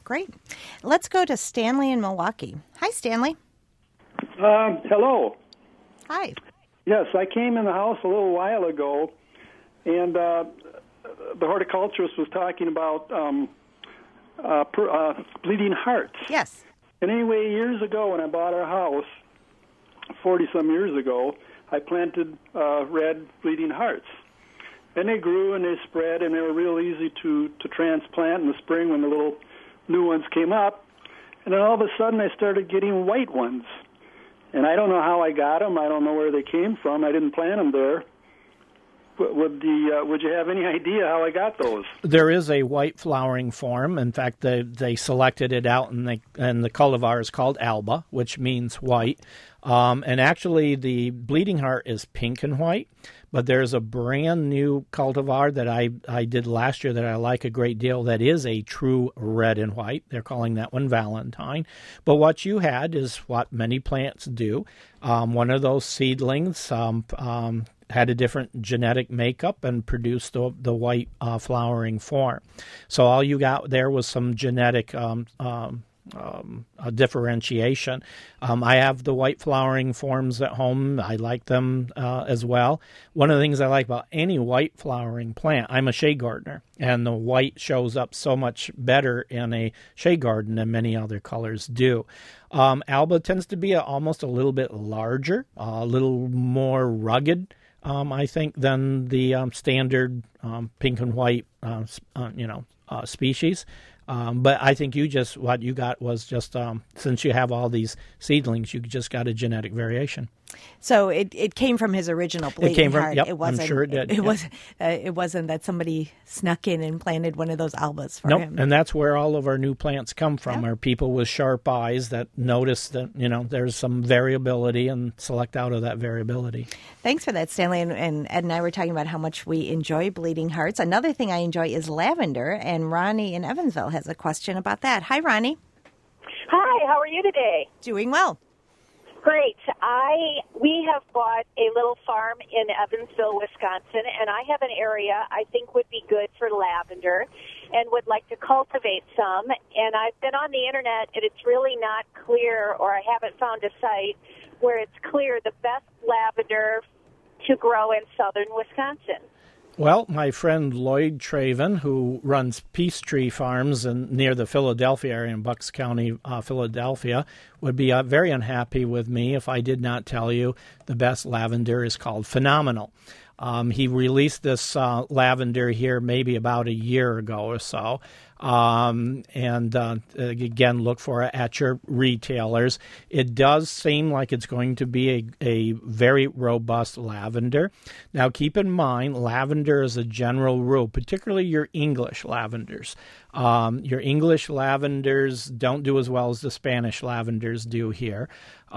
Great. Let's go to Stanley in Milwaukee. Hi, Stanley. Um, hello. Hi. Yes, I came in the house a little while ago, and uh, the horticulturist was talking about um, uh, per, uh, bleeding hearts. Yes. And anyway, years ago when I bought our house, forty-some years ago, I planted uh, red bleeding hearts. And they grew and they spread, and they were real easy to, to transplant in the spring when the little new ones came up. And then all of a sudden I started getting white ones. And I don't know how I got them. I don't know where they came from. I didn't plant them there. Would the uh, would you have any idea how I got those? There is a white flowering form. In fact, they they selected it out, and the and the cultivar is called Alba, which means white. Um, and actually, the bleeding heart is pink and white. But there's a brand new cultivar that I, I did last year that I like a great deal that is a true red and white. They're calling that one Valentine. But what you had is what many plants do. Um, one of those seedlings um, um, had a different genetic makeup and produced the, the white uh, flowering form. So all you got there was some genetic um, um Um, a differentiation. Um, I have the white flowering forms at home. I like them uh, as well. One of the things I like about any white flowering plant, I'm a shade gardener, and the white shows up so much better in a shade garden than many other colors do. Um, Alba tends to be a, almost a little bit larger, uh, a little more rugged, um, I think, than the um, standard um, pink and white, uh, uh, you know, uh, species. Um, but I think you just, what you got was just, um, since you have all these seedlings, you just got a genetic variation. So it, it came from his original bleeding It came from, heart. yep, it wasn't, I'm sure it did. It, it, yep. was, uh, it wasn't that somebody snuck in and planted one of those Albas for nope. him. And that's where all of our new plants come from, Yep. are people with sharp eyes that notice that, you know, there's some variability and select out of that variability. Thanks for that, Stanley. And, and Ed and I were talking about how much we enjoy bleeding hearts. Another thing I enjoy is lavender, and Ronnie in Evansville has a question about that. Hi, Ronnie. Hi, how are you today? Doing well. Great. I we have bought a little farm in Evansville, Wisconsin, and I have an area I think would be good for lavender and would like to cultivate some. And I've been on the internet, and it's really not clear, or I haven't found a site where it's clear the best lavender to grow in southern Wisconsin. Well, my friend Lloyd Traven, who runs Peace Tree Farms in, near the Philadelphia area in Bucks County, uh, Philadelphia, would be uh, very unhappy with me if I did not tell you the best lavender is called Phenomenal. Um, he released this uh, lavender here maybe about a year ago or so. Um, and uh, again, look for it at your retailers. It does seem like it's going to be a, a very robust lavender. Now, keep in mind, lavender is a general rule, particularly your English lavenders. Um, your English lavenders don't do as well as the Spanish lavenders do here.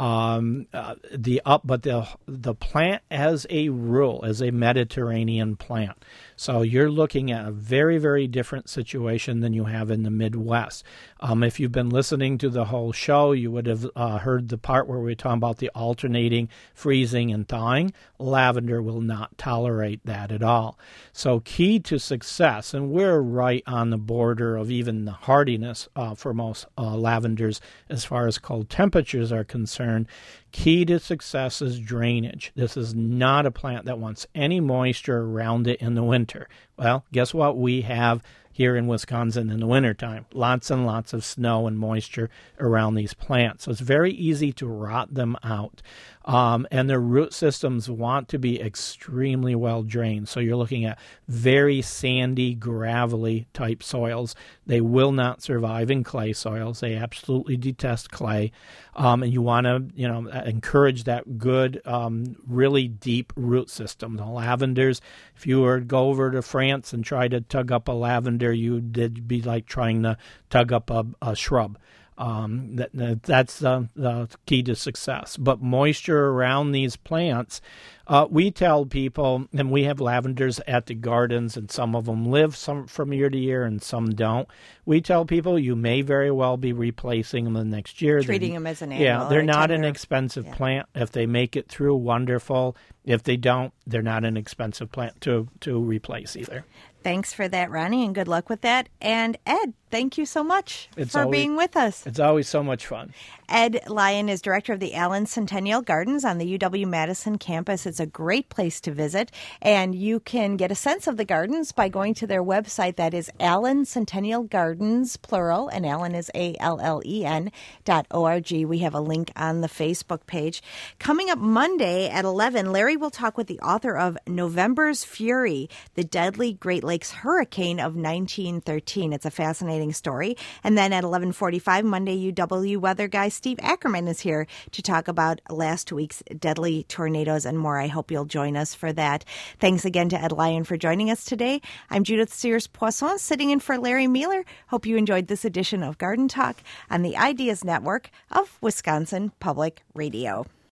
Um, uh, the up, but the the plant as a rule is a Mediterranean plant. So you're looking at a very, very different situation than you have in the Midwest. Um, if you've been listening to the whole show, you would have uh, heard the part where we're talking about the alternating freezing and thawing. Lavender will not tolerate that at all. So key to success, and we're right on the border of even the hardiness uh, for most uh, lavenders as far as cold temperatures are concerned. Key to success is drainage. This is not a plant that wants any moisture around it in the winter. Well, guess what we have here in Wisconsin in the wintertime? Lots and lots of snow and moisture around these plants. So it's very easy to rot them out. Um, and their root systems want to be extremely well drained. So you're looking at very sandy, gravelly type soils. They will not survive in clay soils. They absolutely detest clay. Um, and you want to, you know, encourage that good, um, really deep root system. The lavenders, if you were to go over to France and try to tug up a lavender, you did be like trying to tug up a, a shrub. Um, that, that that's uh, the key to success. But moisture around these plants, uh, we tell people, and we have lavenders at the gardens, and some of them live some from year to year, and some don't. We tell people you may very well be replacing them the next year. Treating they're, them as an annual. Yeah, they're not tender. an expensive yeah. plant. If they make it through, wonderful. If they don't, they're not an expensive plant to, to replace either. Thanks for that, Ronnie, and good luck with that. And Ed, thank you so much it's for always, being with us. It's always so much fun. Ed Lyon is director of the Allen Centennial Gardens on the U W-Madison campus. It's a great place to visit, and you can get a sense of the gardens by going to their website. That is Allen Centennial Gardens, plural, and Allen is A L L E N dot O R G. We have a link on the Facebook page. Coming up Monday at eleven, Larry will talk with the author of November's Fury, the deadly Great Lakes hurricane of nineteen thirteen. It's a fascinating story. And then at eleven forty-five, Monday, U W weather guy Steve Ackerman is here to talk about last week's deadly tornadoes and more. I hope you'll join us for that. Thanks again to Ed Lyon for joining us today. I'm Judith Sears-Poisson, sitting in for Larry Mueller. Hope you enjoyed this edition of Garden Talk on the Ideas Network of Wisconsin Public Radio.